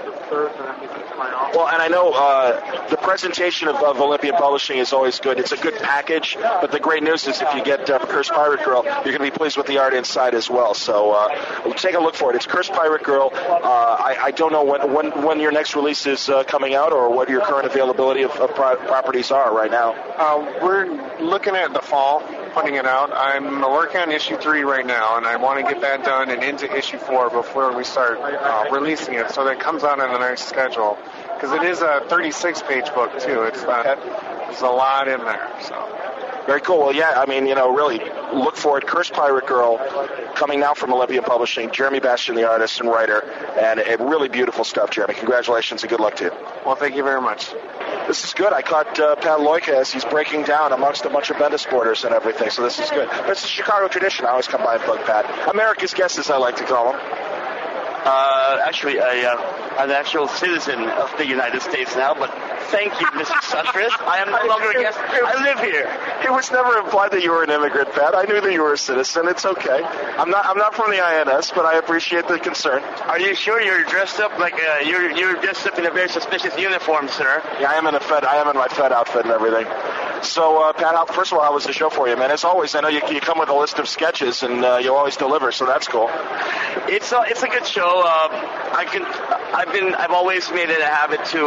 Well, and I know uh, the presentation of, of Olympia Publishing is always good. It's a good package, but the great news is if you get uh, Cursed Pirate Girl, you're going to be pleased with the art inside as well. So uh, take a look for it. It's Cursed Pirate Girl. Uh, I, I don't know when, when when your next release is uh, coming out, or what your current availability of, of pro- properties are right now. Uh, we're looking at the fall, putting it out. I'm working on issue three right now, and I want to get that done and into issue four before we start uh, releasing it, so that it comes out on a nice schedule. Because it is a thirty-six page book, too. It's not, there's a lot in there, so... Very cool. Well, yeah, I mean, you know, really look for it. Cursed Pirate Girl, coming now from Olympia Publishing. Jeremy Bastian, the artist and writer, and it really beautiful stuff, Jeremy. Congratulations and good luck to you. Well, thank you very much. This is good. I caught uh, Pat Loika as he's breaking down amongst a bunch of Bendis sporters and everything, so this is good. But it's a Chicago tradition. I always come by and bug Pat. America's guest, as I like to call him. Uh, actually, I, uh, I'm an actual citizen of the United States now, but thank you, Mister Suttress. I am no longer a guest. I live here. It was never implied that you were an immigrant, Pat. I knew that you were a citizen. It's okay. I'm not. I'm not from the I N S, but I appreciate the concern. Are you sure you're dressed up like uh, you're you're dressed up in a very suspicious uniform, sir? Yeah, I am in a Fed. I am in my Fed outfit and everything. So, uh, Pat, how, first of all, how was the show for you, man? As always, I know you, you come with a list of sketches, and uh, you always deliver, so that's cool. It's a, it's a good show. Uh, I can. I've been. I've always made it a habit to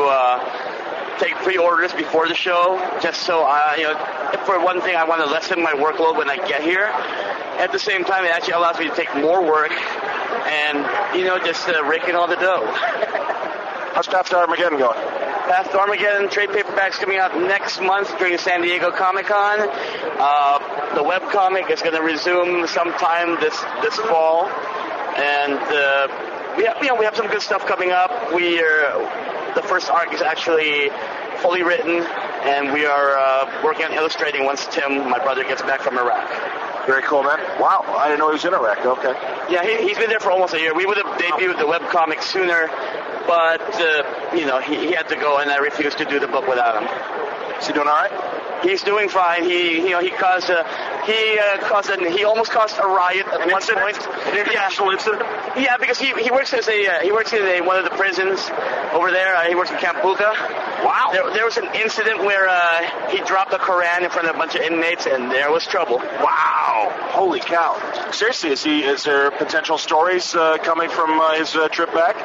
uh, take pre-orders before the show, just so I, you know, for one thing, I want to lessen my workload when I get here. At the same time, it actually allows me to take more work, and you know, just uh, rake in all the dough. How's Path to Armageddon going? Path to Armageddon trade paperbacks coming out next month during San Diego Comic-Con. Uh, the webcomic is going to resume sometime this this fall, and uh, we have, you know we have some good stuff coming up. We are the first arc is actually fully written, and we are uh, working on illustrating once Tim, my brother, gets back from Iraq. Very cool, man. Wow, I didn't know he was in Iraq. Okay. Yeah, he, he's been there for almost a year. We would have debuted the webcomic sooner, but, uh, you know, he, he had to go, and I refused to do the book without him. Is he doing all right? He's doing fine. He, you know, he caused a, he uh, caused a, he almost caused a riot at An one incident? point. An international yeah. incident? Yeah, because he he works as a uh, he works in a, one of the prisons over there. Uh, he works in Camp Buka. Wow. There, there was an incident where uh, he dropped the Koran in front of a bunch of inmates, and there was trouble. Wow. Holy cow. Seriously, is he? Is there potential stories uh, coming from uh, his uh, trip back?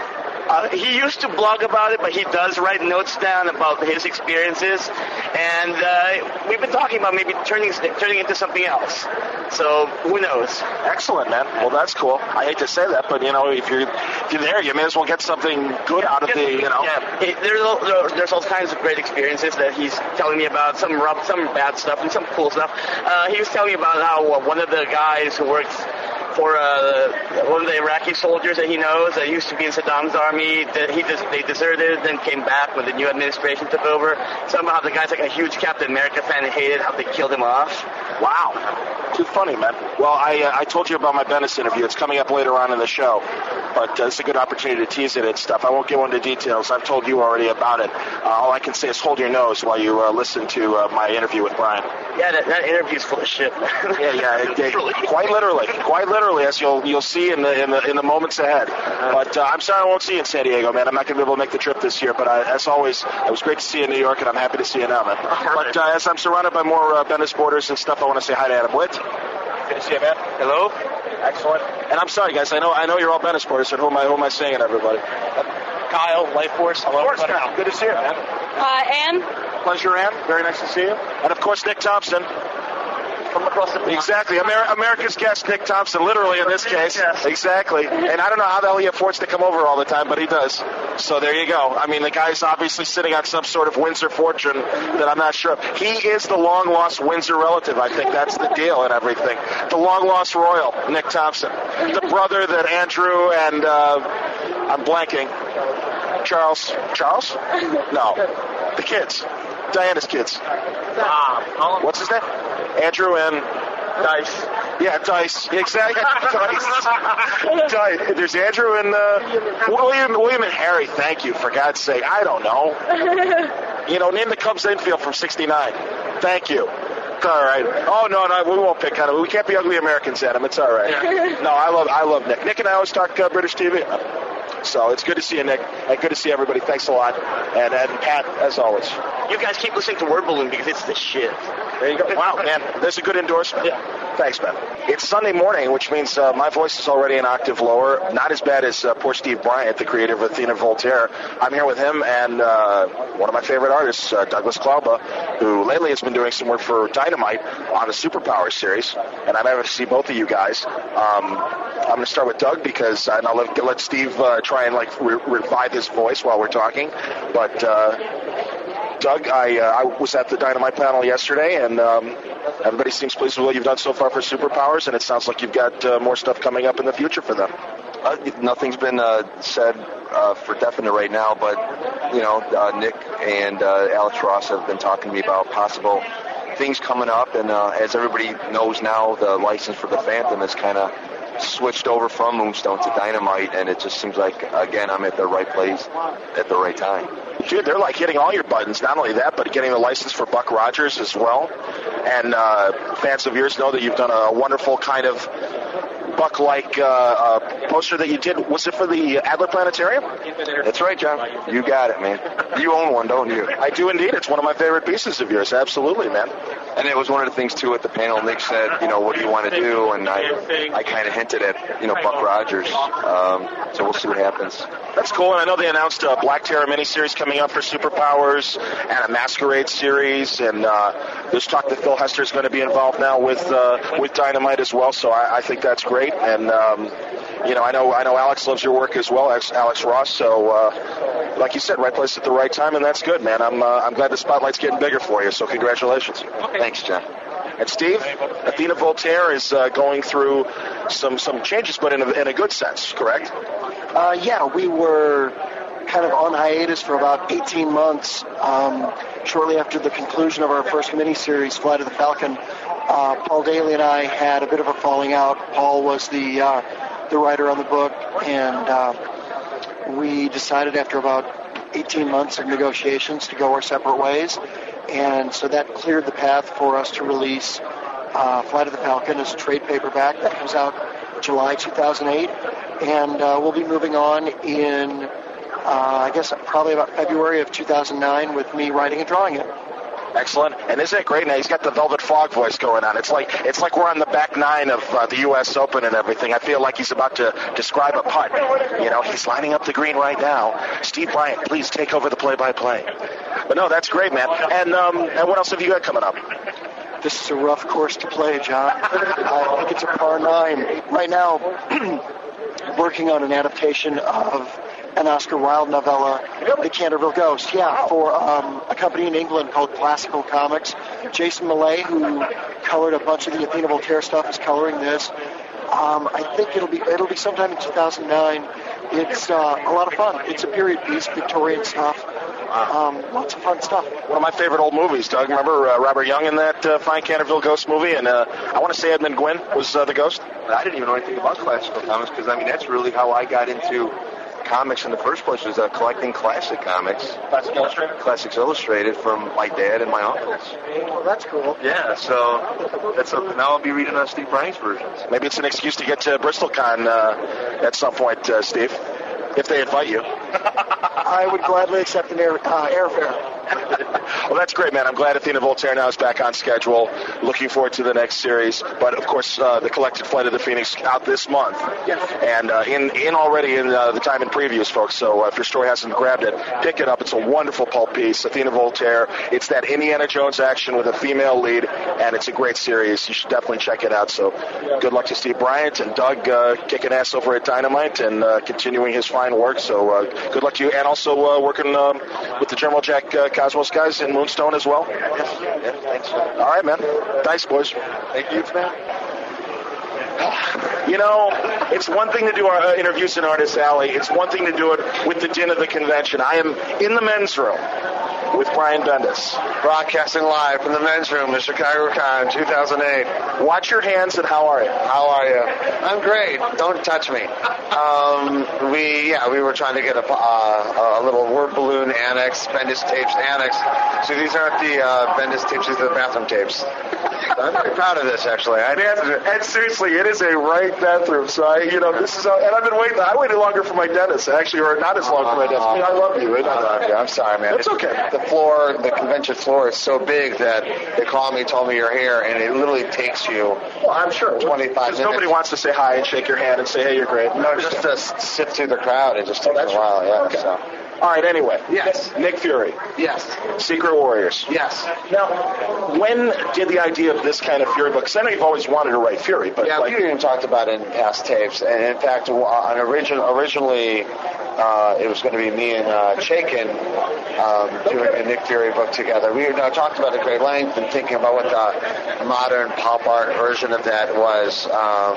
Uh, he used to blog about it, but he does write notes down about his experiences, and uh, we've been talking about maybe turning turning into something else. So who knows? Excellent, man. Well, that's cool. I hate to say that, but you know, if you're if you're there, you may as well get something good out of the, you know. Yeah, it, there's all, there's all kinds of great experiences that he's telling me about. Some rough, some bad stuff, and some cool stuff. Uh, he was telling me about how uh, one of the guys who works for uh, one of the Iraqi soldiers that he knows that used to be in Saddam's army, that he just, they deserted, then came back when the new administration took over. Somehow the guy's like a huge Captain America fan and hated how they killed him off. Wow. Too funny, man. Well, I uh, I told you about my Bennis interview. It's coming up later on in the show, but uh, it's a good opportunity to tease it and stuff. I won't go into details. I've told you already about it. Uh, all I can say is hold your nose while you uh, listen to uh, my interview with Brian. Yeah, that, that interview's full of shit. yeah, yeah, it, it, quite literally, quite literally, as you'll you'll see in the in the in the moments ahead. But uh, I'm sorry I won't see you in San Diego, man. I'm not going to be able to make the trip this year. But I, as always, it was great to see you in New York, and I'm happy to see you now, man. But uh, as I'm surrounded by more uh, Bennis borders and stuff, I want to say hi to Adam Witt. Good to see you, man. Hello. Excellent. And I'm sorry, guys. I know I know you're all Bennis borders, and who am I who am I saying, everybody? Kyle, Life Force. Hello, everybody. Good to see you, man. Uh, Ann. Pleasure, Ann. Very nice to see you. And of course, Nick Thompson. From across the pond. Exactly. Amer- America's guest, Nick Thompson, literally in this case. Yes. Exactly. And I don't know how the hell he affords to come over all the time, but he does. So there you go. I mean, the guy's obviously sitting on some sort of Windsor fortune that I'm not sure of. He is the long-lost Windsor relative. I think that's the deal and everything. The long-lost royal, Nick Thompson. The brother that Andrew and, uh, I'm blanking, Charles, Charles? No. The kids. Diana's kids. Ah, What's his name? Andrew and Dice. Yeah, Dice. Exactly. Dice. Dice. There's Andrew and uh, William, William and Harry. Thank you, for God's sake. I don't know. You know, name the Cubs infield from sixty-nine. Thank you. All right. Oh no, no, we won't pick on him. We can't be ugly Americans, Adam. It's all right. No, I love, I love Nick. Nick and I always talk uh, British T V. So it's good to see you, Nick, and good to see everybody. Thanks a lot, and, and Pat, as always. You guys keep listening to Word Balloon because it's the shit. There you go. Wow, man, there's a good endorsement. Yeah. Thanks, man. It's Sunday morning, which means uh, my voice is already an octave lower. Not as bad as uh, poor Steve Bryant, the creator of Athena Voltaire. I'm here with him and uh, one of my favorite artists, uh, Douglas Klauba, who lately has been doing some work for Dynamite on the Superpowers series, and I'm happy to see both of you guys. Um, I'm going to start with Doug because and I'll let, let Steve uh, try and like re- revive his voice while we're talking. But uh, Doug, I, uh, I was at the Dynamite panel yesterday, and um, everybody seems pleased with what you've done so far for Superpowers, and it sounds like you've got uh, more stuff coming up in the future for them. Uh, nothing's been uh, said uh, for definite right now, but you know, uh, Nick and uh, Alex Ross have been talking to me about possible things coming up, and uh, as everybody knows now, the license for the Phantom is kind of switched over from Moonstone to Dynamite, and it just seems like, again, I'm at the right place at the right time. Dude, they're like hitting all your buttons. Not only that, but getting the license for Buck Rogers as well. And uh, fans of yours know that you've done a wonderful kind of Buck-like uh, uh, poster that you did. Was it for the Adler Planetarium? That's right, John. You got it, man. You own one, don't you? I do indeed. It's one of my favorite pieces of yours. Absolutely, man. And it was one of the things, too, at the panel. Nick said, you know, what do you want to do? And I I kind of hinted at, you know, Buck Rogers. Um, so we'll see what happens. That's cool. And I know they announced a Black Terror miniseries coming up for Superpowers and a Masquerade series. And uh, there's talk that Phil Hester is going to be involved now with uh, with Dynamite as well. So I, I think that's great. And um, you know, I know I know Alex loves your work as well, Alex, Alex Ross. So, uh, like you said, right place at the right time, and that's good, man. I'm uh, I'm glad the spotlight's getting bigger for you. So, congratulations. Thanks, John. And Steve, Athena Voltaire is uh, going through some some changes, but in a, in a good sense, correct? Uh, yeah, we were kind of on hiatus for about eighteen months. Um, shortly after the conclusion of our first miniseries, Flight of the Falcon, uh, Paul Daly and I had a bit of a falling out. Paul was the uh, the writer on the book, and uh, we decided after about eighteen months of negotiations to go our separate ways. And so that cleared the path for us to release uh, Flight of the Falcon as a trade paperback. That comes out July two thousand eight. And uh, we'll be moving on in, uh, I guess, probably about February of two thousand nine with me writing and drawing it. Excellent. And isn't it great now? He's got the Velvet Fog voice going on. It's like it's like we're on the back nine of uh, the U S Open and everything. I feel like he's about to describe a putt. You know, he's lining up the green right now. Steve Bryant, please take over the play-by-play. But no, that's great, man. And um, and what else have you got coming up? This is a rough course to play, John. I think it's a par nine. Right now, working on an adaptation of an Oscar Wilde novella, The Canterville Ghost, yeah, for um, a company in England called Classical Comics. Jason Millay, who colored a bunch of the Athena Voltaire stuff, is coloring this. Um, I think it'll be it'll be sometime in two thousand nine. It's uh, a lot of fun. It's a period piece, Victorian stuff. Um, lots of fun stuff. One of my favorite old movies, Doug. Remember uh, Robert Young in that uh, fine Canterville Ghost movie? And uh, I want to say Edmund Gwynn was uh, the ghost. I didn't even know anything about Classical Comics because, I mean, that's really how I got into comics in the first place, was uh, collecting classic comics. Classics Illustrated? Classics Illustrated from my dad and my uncles. Well, that's cool. Yeah, so that's a, now I'll be reading uh, Steve Bryant's versions. Maybe it's an excuse to get to BristolCon uh, at some point, uh, Steve, if they invite you. I would gladly accept an air, uh, airfare. Well, that's great, man. I'm glad Athena Voltaire now is back on schedule. Looking forward to the next series. But, of course, uh, the Collected Flight of the Phoenix out this month. Yes. And uh, in, in already in uh, the time and previews, folks. So uh, if your store hasn't grabbed it, pick it up. It's a wonderful pulp piece. Athena Voltaire. It's that Indiana Jones action with a female lead, and it's a great series. You should definitely check it out. So good luck to Steve Bryant and Doug uh, kicking ass over at Dynamite and uh, continuing his fine work. So uh, good luck to you. And also uh, working um, with the General Jack uh, Cosmos guys in Moonstone as well. Yes, yes, thanks. All right, man. Thanks, boys. Thank you, man. You know, it's one thing to do our uh, interviews in Artist Alley. It's one thing to do it with the din of the convention. I am in the men's room with Brian Bendis. Broadcasting live from the men's room at Chicago Con two thousand eight. Watch your hands and how are you? How are you? I'm great. Don't touch me. Um, we, yeah, we were trying to get a, uh, a little word balloon annex, Bendis tapes annex. So these aren't the uh, Bendis tapes, these are the bathroom tapes. I'm very proud of this, actually. I, Man, and seriously, it is a right bathroom. So I, you know, this is, a, and I've been waiting. I waited longer for my dentist, actually, or not as long for my dentist. I mean, I love you. I love you. I'm sorry, man. It's okay. The floor, the convention floor is so big that they called me, told me you're here, and it literally takes you. Well, I'm sure. twenty-five minutes. Nobody wants to say hi and shake your hand and say, hey, you're great. No, just to sit through the crowd. It just takes oh, a while. Yeah. Okay. So. All right, anyway. Yes. Nick Fury. Yes. Secret Warriors. Yes. Now, when did the idea of this kind of Fury book? Because I know you've always wanted to write Fury, but yeah, like, we even talked about it in past tapes. And in fact, on origin, originally, uh, it was going to be me and uh, Chaykin um, doing the Nick Fury book together. We you know, talked about it at great length and thinking about what the modern pop art version of that was. Um,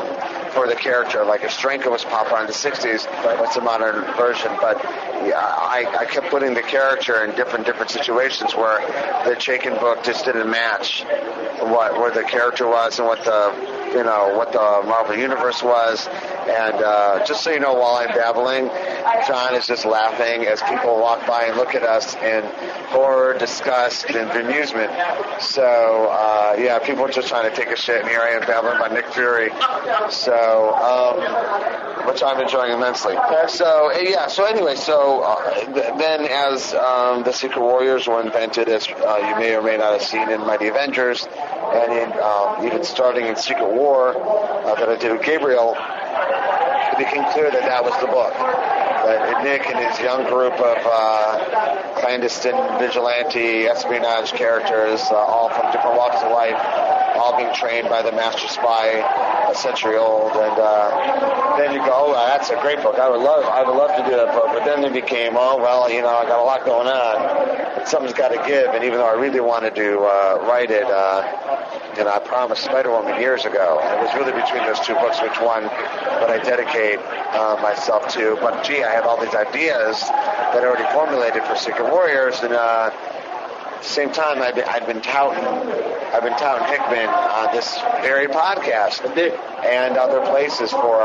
for the character. Like if Stranka was Popeye in the sixties, what's the modern version? But yeah, I, I kept putting the character in different different situations where the Chaykin book just didn't match what where the character was and what the you know what the Marvel Universe was. And uh, just so you know, while I'm babbling, John is just laughing as people walk by and look at us in horror, disgust, and bemusement. So, uh, yeah, people are just trying to take a shit, and here I am babbling about Nick Fury. So, um, which I'm enjoying immensely. So, yeah, so anyway, so uh, th- then as um, the Secret Warriors were invented, as uh, you may or may not have seen in Mighty Avengers, and in, um, even starting in Secret War uh, that I did with Gabriel, it became clear that that was the book. That Nick and his young group of uh, clandestine vigilante espionage characters, uh, all from different walks of life, all being trained by the master spy, a century old, and uh, then you go, oh, that's a great book. I would love, I would love to do that book. But then it became, oh well, you know, I got a lot going on. Something's got to give. And even though I really wanted to uh, write it, uh, you know, I promised Spider-Woman years ago. And it was really between those two books, which one would I dedicate uh, myself to. But gee, I had all these ideas that I already formulated for Secret Warriors, and uh, at the same time, I've been, I've been touting, I've been touting Hickman on this very podcast and other places for uh,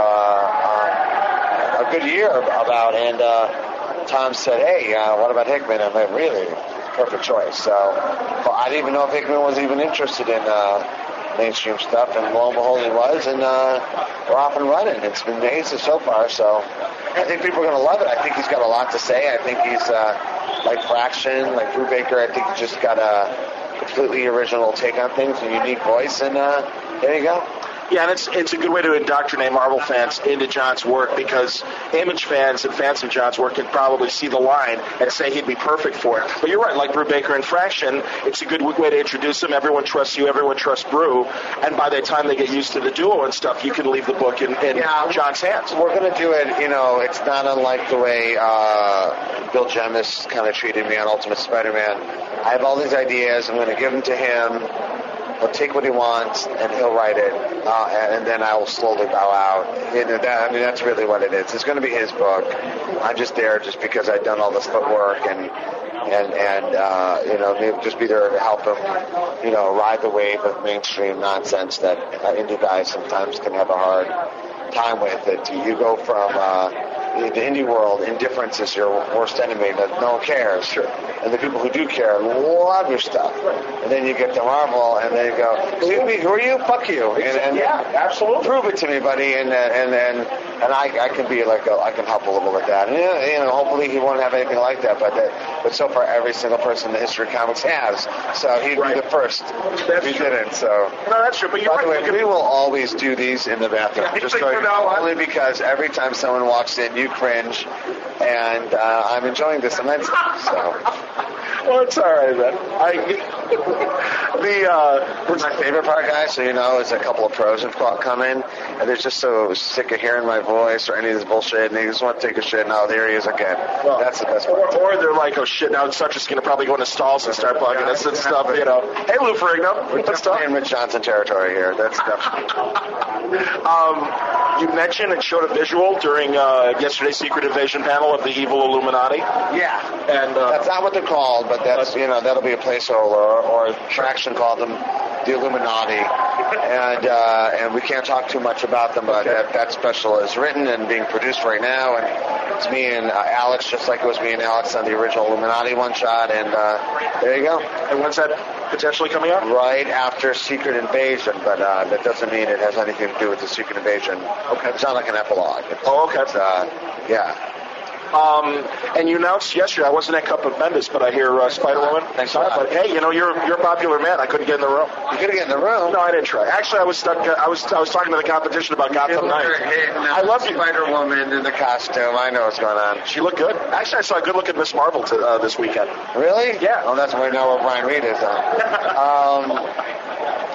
uh, a good year about. And uh, Tom said, "Hey, uh, what about Hickman?" I'm like, "Really, perfect choice." So well, I didn't even know if Hickman was even interested in uh, mainstream stuff, and lo and behold, he was, and uh, we're off and running. It's been amazing so far. So I think people are going to love it. I think he's got a lot to say. I think he's. Uh, Like Fraction, like Brubaker, I think he just got a completely original take on things, a unique voice, and uh, there you go. Yeah, and it's it's a good way to indoctrinate Marvel fans into John's work, because Image fans and fans of John's work can probably see the line and say he'd be perfect for it. But you're right, like Brubaker and Fraction, it's a good way to introduce him. Everyone trusts you, everyone trusts Brew, and by the time they get used to the duo and stuff, you can leave the book in, in yeah, John's hands. We're going to do it, you know, it's not unlike the way uh, Bill Jemas kind of treated me on Ultimate Spider-Man. I have all these ideas, I'm going to give them to him. He'll take what he wants, and he'll write it, uh, and then I will slowly bow out. You know, that, I mean, that's really what it is. It's going to be his book. I'm just there just because I've done all this footwork, and and and uh, you know, maybe just be there to help him, you know, ride the wave of mainstream nonsense that uh, indie guys sometimes can have a hard time with. It you go from uh, the indie world, indifference is your worst enemy, that no one cares. Sure. And the people who do care love your stuff. And then you get to Marvel, and they go, "Excuse me, who are you? Fuck you!" And, and yeah, absolutely. Prove it to me, buddy. And and and and I, I can be like a, I can help a little with that. And you know, hopefully he won't have anything like that. But that, but so far, every single person in the history of comics has. So he'd right. be the first. That's he true. didn't. So no, that's true. But you're by right. the way, we will always do these in the bathroom. Just so only because every time someone walks in, you cringe, and uh, I'm enjoying this immensely. So. Well, it's all right, man. I, the uh, my favorite part, guys, so you know, is a couple of pros have come in, and they're just so sick of hearing my voice or any of this bullshit, and they just want to take a shit. Now there he is again. Well, that's the best part. Or, or they're like, oh shit, now Such is going to probably go into stalls and start bugging yeah, us and stuff, you know. Hey, Lou Ferrigno. We're definitely in Rich Johnson territory here. That's definitely. um, you mentioned and showed a visual during uh, yesterday's Secret Invasion panel of the evil Illuminati. Yeah. And uh, that's not what they're called, but that's, you know, that'll be a placeholder, or, or Traction called them the Illuminati, and uh, and we can't talk too much about them, but okay. that, that special is written and being produced right now, and it's me and uh, Alex, just like it was me and Alex on the original Illuminati one-shot, and uh, there you go. And when's that potentially coming out? Right after Secret Invasion, but uh, that doesn't mean it has anything to do with the Secret Invasion. Okay. It's not like an epilogue. It's, oh, okay. It's, uh, yeah. Um, and you announced yesterday, I wasn't at Cup of Bendis, but I hear uh, Spider-Woman. Thanks a lot. But hey, you know, you're you're a popular man. I couldn't get in the room. You couldn't get in the room? No, I didn't try. Actually, I was stuck. Uh, I was I was talking to the competition about Gotham Knights. I love you. Spider-Woman in the costume. I know what's going on. She looked good. Actually, I saw a good-looking Miss Marvel to, uh, this weekend. Really? Yeah. Oh, that's where I know where Brian Reed is. Huh? um,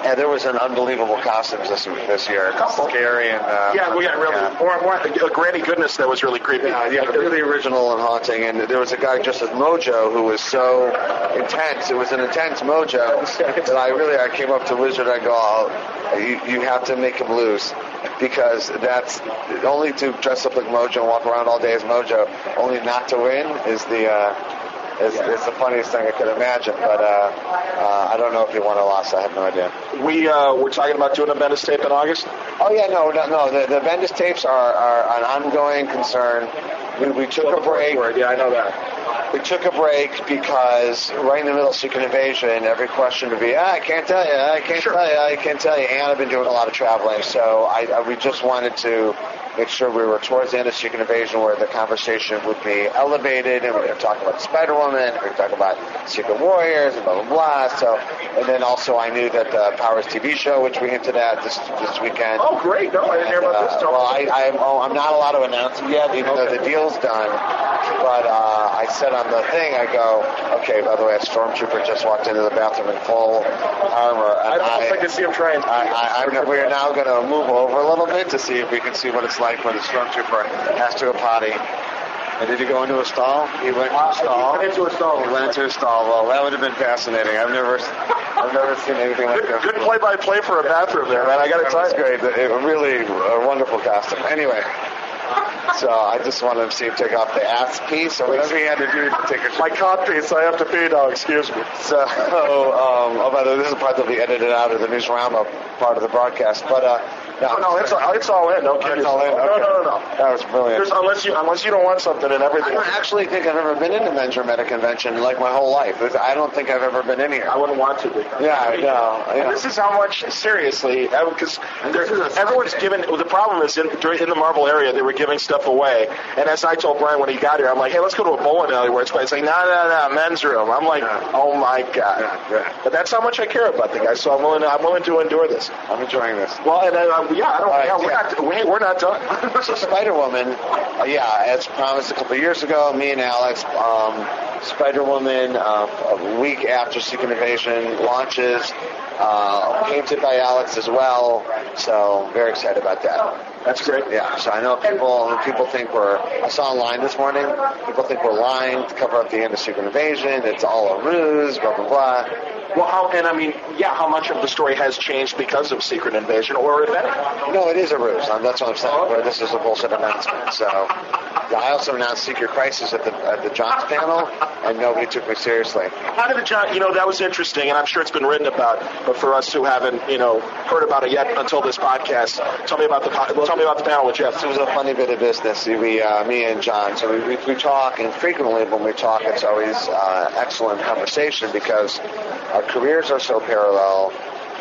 Yeah, there was an unbelievable costumes this this year. Scary and uh, yeah, we got really yeah. more, more a granny goodness that was really creepy. Yeah, yeah, really original and haunting. And there was a guy just as Mojo who was so intense. It was an intense Mojo that I really I came up to Wizard. I go, oh, you you have to make him lose. Because that's only to dress up like Mojo and walk around all day as Mojo, only not to win is the uh, is, yeah. is the funniest thing I could imagine. But uh, uh, I don't know if he won or lost. I have no idea. We uh, we're talking about doing a Bendis tape in August. Oh yeah, no, no, no. The, the Bendis tapes are, are an ongoing concern. We, we took a break. Yeah, I know that. We took a break because right in the middle of Secret Invasion, every question would be, ah, I can't tell you, I can't sure. tell you, I can't tell you. And I've been doing a lot of traveling, so I, I we just wanted to make sure we were towards the end of Secret Invasion where the conversation would be elevated, and we're going to talk about Spider-Woman, we're going to talk about Secret Warriors, and blah, blah, blah. So, and then also I knew that the Powers T V show, which we hinted at this this weekend. Oh, great. No, I didn't hear about uh, this. Well, I, I'm, oh, I'm not allowed to announce it yet, even okay. though the deal's done. But uh, I said on the thing, I go, okay, by the way, a stormtrooper just walked into the bathroom in full armor. And I, I, I can see him trying. I, I, I, we're now going to move over a little bit to see if we can see what it's like when the stormtrooper has to go potty. And did he go into a stall? He went into a stall. He went into a stall. He went into a stall. Well, that would have been fascinating. I've never, I've never seen anything like that. Good play-by-play for a bathroom there, man. I got to tell you. It was great. It, really a wonderful costume. Anyway. So I just wanted to see him take off the ass piece or whatever he had to do to take a my cod piece. I have to pee now. Excuse me. So, um, oh, by the way, this is part that will be edited out of the Newsarama part of the broadcast. But uh, no, no, it's all, it's all in. No kidding. It's all in. Okay. No, no, no, no. That was brilliant. There's, unless you unless you don't want something and everything. I don't actually think I've ever been in a Men's Meta convention like my whole life. I don't think I've ever been in here. I wouldn't want to be. Yeah, I know. Yeah. This is how much seriously because everyone's given. The problem is in during in the Marvel area they were giving stuff away. And as I told Brian when he got here, I'm like, hey, let's go to a bowling alley where it's quiet. It's like, no, no, no, men's room. I'm like, oh my god. Yeah, yeah. But that's how much I care about the guy. So I'm willing. To, I'm willing to endure this. I'm enjoying this. Well, and uh, yeah, I don't. Right, yeah, we're yeah. not. We, we're not done. So Spider-Woman, uh, yeah, as promised a couple of years ago, me and Alex, um, Spider-Woman, uh, a week after Secret Invasion launches. Uh, painted by Alex as well, so very excited about that. That's great. Yeah, so I know people people think we're, I saw online this morning, people think we're lying to cover up the end of Secret Invasion, it's all a ruse, blah, blah, blah. Well, how, and I mean, yeah, how much of the story has changed because of Secret Invasion, or if any? No, it is a ruse. That's what I'm saying. Where this is a bullshit announcement. So, yeah, I also announced Secret Crisis at the at the Johns panel, and nobody took me seriously. How did the John? You know, that was interesting, and I'm sure it's been written about. But for us who haven't, you know, heard about it yet until this podcast, tell me about the tell me about the panel with Jeff. It was a funny bit of business. We, uh, me and John, so we, we, we talk, and frequently when we talk, it's always uh, excellent conversation because our careers are so parallel,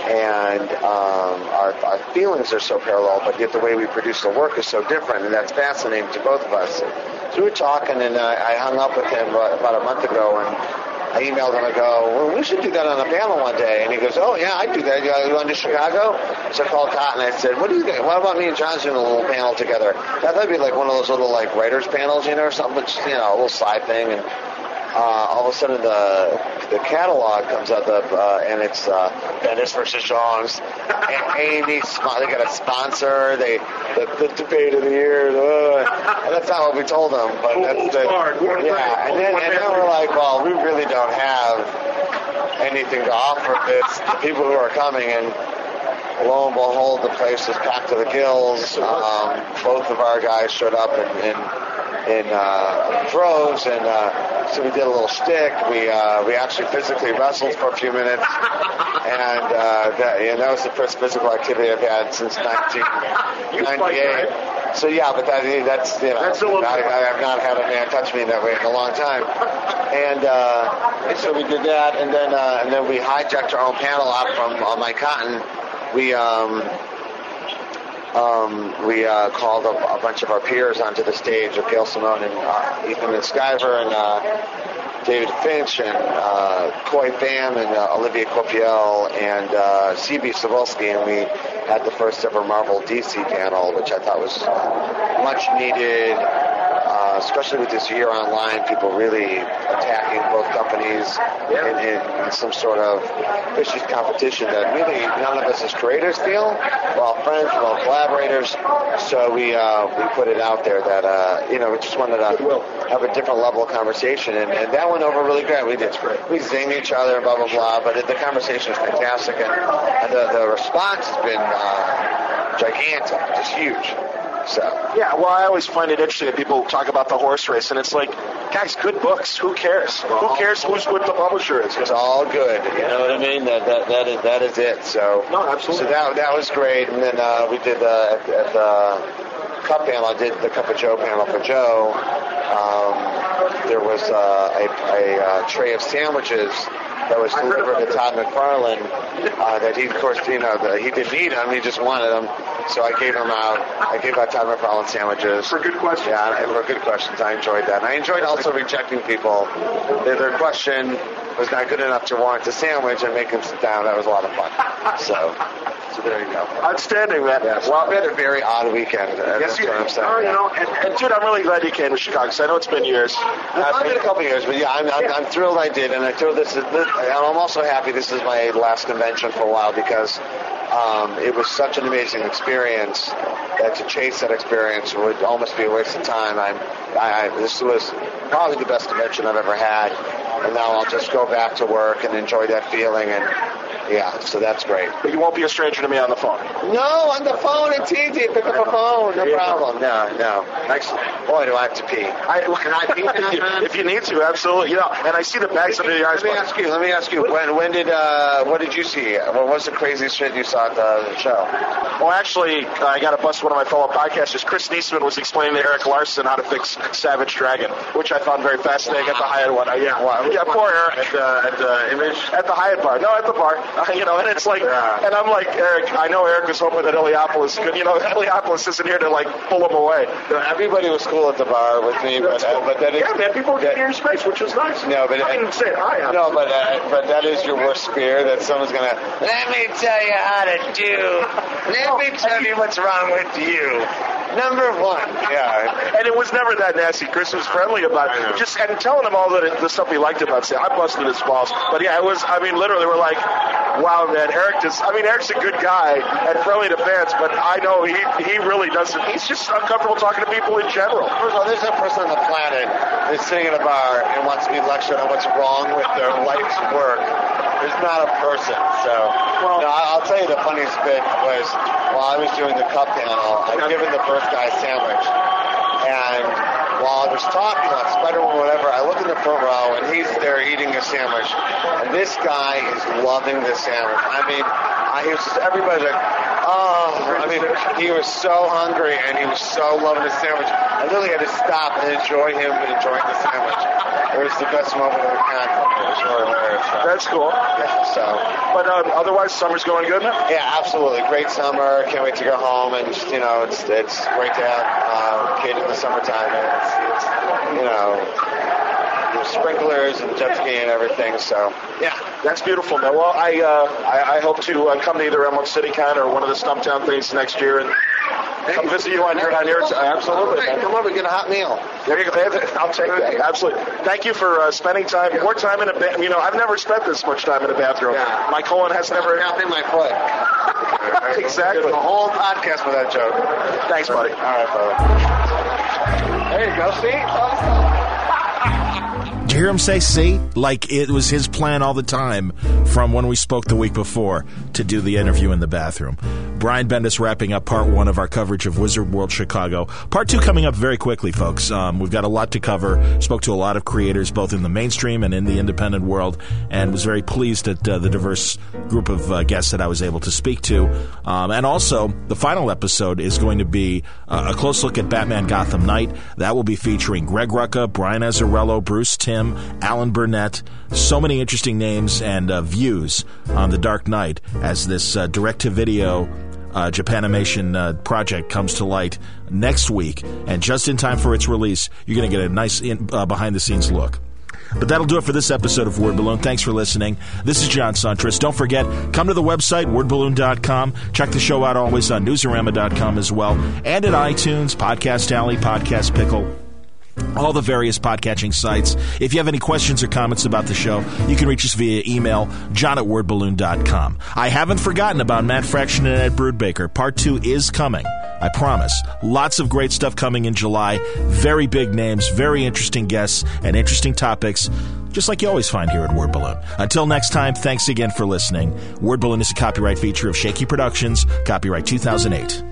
and um, our, our feelings are so parallel, but yet the way we produce the work is so different, and that's fascinating to both of us. So we were talking, and uh, I hung up with him about a month ago, and I emailed him, I go, well, we should do that on a panel one day. And he goes, oh, yeah, I'd do that. You going to Chicago? So I called Cotton, and I said, what do you think? What about me and John doing a little panel together? That would be like one of those little, like, writers panels, you know, or something, but just, you know, a little side thing. And uh, all of a sudden the the catalog comes up, uh, and it's uh, Bendis versus Jones. And Amy, they got a sponsor. They the, the debate of the year. Uh, and that's not what we told them, but that's the, yeah. And then, and then we're like, well, we really don't have anything to offer this to people who are coming, and lo and behold, the place is packed to the gills. Um, both of our guys showed up in in, in uh, droves, and uh, so we did a little shtick. We uh, we actually physically wrestled for a few minutes, and uh, that, and that was the first physical activity I've had since nineteen ninety-eight. So yeah, but that, that's you know, that's I, I have not had a man touch me that way in a long time. And uh, so we did that, and then uh, and then we hijacked our own panel out from uh, Mike Cotton. We um, um, we uh, called a, a bunch of our peers onto the stage of Gail Simone and uh, Ethan and Skyver and uh, David Finch and uh, Coy Pham and uh, Olivia Copiel and uh, C B Cebulski, and we had the first ever Marvel D C panel, which I thought was much needed. Uh, uh, especially with this year online, people really attacking both companies in, in, in some sort of vicious competition that really none of us as creators feel. We're all friends, we're all collaborators, so we uh, we put it out there that uh, you know we just wanted to have a different level of conversation, and, and that went over really great. We did we zing each other, blah blah blah, but the conversation was fantastic, and, and the, the response has been uh, gigantic, just huge. So yeah, well, I always find it interesting that people talk about the horse race, and it's like, guys, good books. Who cares? Who cares who's what the publisher is? It's all good. You know what I mean? That that that is that is it. So no, absolutely. So that that was great. And then uh, we did uh, at, at the Cup panel. I did the Cup of Joe panel for Joe. Um, there was uh, a, a, a tray of sandwiches that was delivered to Todd McFarlane. Uh, that he, of course, you know, the, he didn't eat them. He just wanted them. So I gave them out. I gave out Todd McFarlane sandwiches. For good questions. Yeah, and for good questions. I enjoyed that. And I enjoyed also rejecting people. Their, their question was not good enough to warrant a sandwich and make them sit down. That was a lot of fun. So, so there you go. Outstanding, man. Yeah, so well, we had a very odd weekend. Uh, yes, that's you, what I'm saying. Oh, you know, and, and dude, I'm really glad you came to Chicago, because I know it's been years. It's been a couple years, but yeah, I'm, I'm, I'm thrilled I did, and I feel this is. This, I'm also happy this is my last convention for a while, because um, it was such an amazing experience that to chase that experience would almost be a waste of time. I'm, I, I, this was probably the best convention I've ever had, and now I'll just go back to work and enjoy that feeling, and yeah, so that's great. But you won't be a stranger to me on the phone. No, on the phone, it's easy. Pick up a phone, no problem. No, no. Excellent. Boy, do I have to pee. I, Can I pee? If you need to, absolutely. You know, and I see the bags under the eyes. Let me ask you. Let me ask you. When when did uh, what did you see? What was the craziest shit you saw at the show? Well, actually, uh, I got to bust one of my fellow podcasters. Chris Neesman was explaining to Eric Larson how to fix Savage Dragon, which I found very fascinating at the Hyatt one. Uh, yeah, well, yeah, poor Eric at the at the Image at the Hyatt bar. No, at the bar. Uh, you know, and it's like, yeah. And I'm like, Eric. I know Eric was hoping that Heliopolis could. You know, Heliopolis isn't here to like pull him away. So everybody was cool at the bar with me, but uh, but that is, yeah, man, people were getting your space, which was nice. No, but I didn't say hi. No, but uh, but that is your worst fear, that someone's gonna let me tell you how to do. Let me tell you what's wrong with you. Number one. Yeah. And it was never that nasty. Chris was friendly about it. Just and telling him all the, the stuff he liked about it. I busted his balls. But yeah, it was, I mean, literally, we're like, wow, man, Eric just, I mean, Eric's a good guy and friendly to fans, but I know he he really doesn't, he's just uncomfortable talking to people in general. First of all, there's no person on the planet that's sitting in a bar and wants to be lectured on what's wrong with their life's work. There's not a person. So, well, no, I'll tell you the funniest bit was while I was doing the cup panel, I'd given the first guy a sandwich. And while I was talking on Spider-Man or whatever, I look in the front row, and he's there eating a sandwich. And this guy is loving this sandwich. I mean, I, he was just, everybody's like, oh, I mean, he was so hungry, and he was so loving the sandwich. I literally had to stop and enjoy him enjoying the sandwich. It was the best moment of the con. It was really hilarious. So. That's cool. Yeah, so. But um, otherwise, summer's going good, man? Yeah, absolutely. Great summer. Can't wait to go home. And, just, you know, it's it's great to have uh, a kid in the summertime. And it's, it's, you know, there's sprinklers and jet ski and everything. So, yeah. That's beautiful, man. Well, I uh, I, I hope to uh, come to either Emerald City Con or one of the Stumptown things next year and come visit you on your on your absolutely. Hey, come over, get a hot meal. There you go. I'll take that. Absolutely. Thank you for uh, spending time, more time in a ba- you know, I've never spent this much time in a bathroom. Yeah. My colon has never. Wrapping my foot. Exactly. There's a whole podcast with that joke. Thanks, buddy. All right, brother. There you go. See. Did you hear him say see? Like it was his plan all the time from when we spoke the week before to do the interview in the bathroom. Brian Bendis wrapping up part one of our coverage of Wizard World Chicago. Part two coming up very quickly, folks. Um, we've got a lot to cover. Spoke to a lot of creators, both in the mainstream and in the independent world, and was very pleased at uh, the diverse group of uh, guests that I was able to speak to. Um, and also, the final episode is going to be uh, a close look at Batman Gotham Knight. That will be featuring Greg Rucka, Brian Azzarello, Bruce Timm, Alan Burnett, so many interesting names and uh, views on The Dark Knight as this uh, direct-to-video uh, Japanimation uh, project comes to light next week. And just in time for its release, you're going to get a nice in, uh, behind-the-scenes look. But that'll do it for this episode of Word Balloon. Thanks for listening. This is John Suntress. Don't forget, come to the website, word balloon dot com. Check the show out always on newsarama dot com as well. And at iTunes, Podcast Alley, Podcast Pickle. all the various podcatching sites. If you have any questions or comments about the show, you can reach us via email, john at word balloon dot com. I haven't forgotten about Matt Fraction and Ed Broodbaker. Part two is coming. I promise. Lots of great stuff coming in July. Very big names, very interesting guests, and interesting topics, just like you always find here at Word Balloon. Until next time, thanks again for listening. Word Balloon is a copyright feature of Shaky Productions, copyright two thousand eight.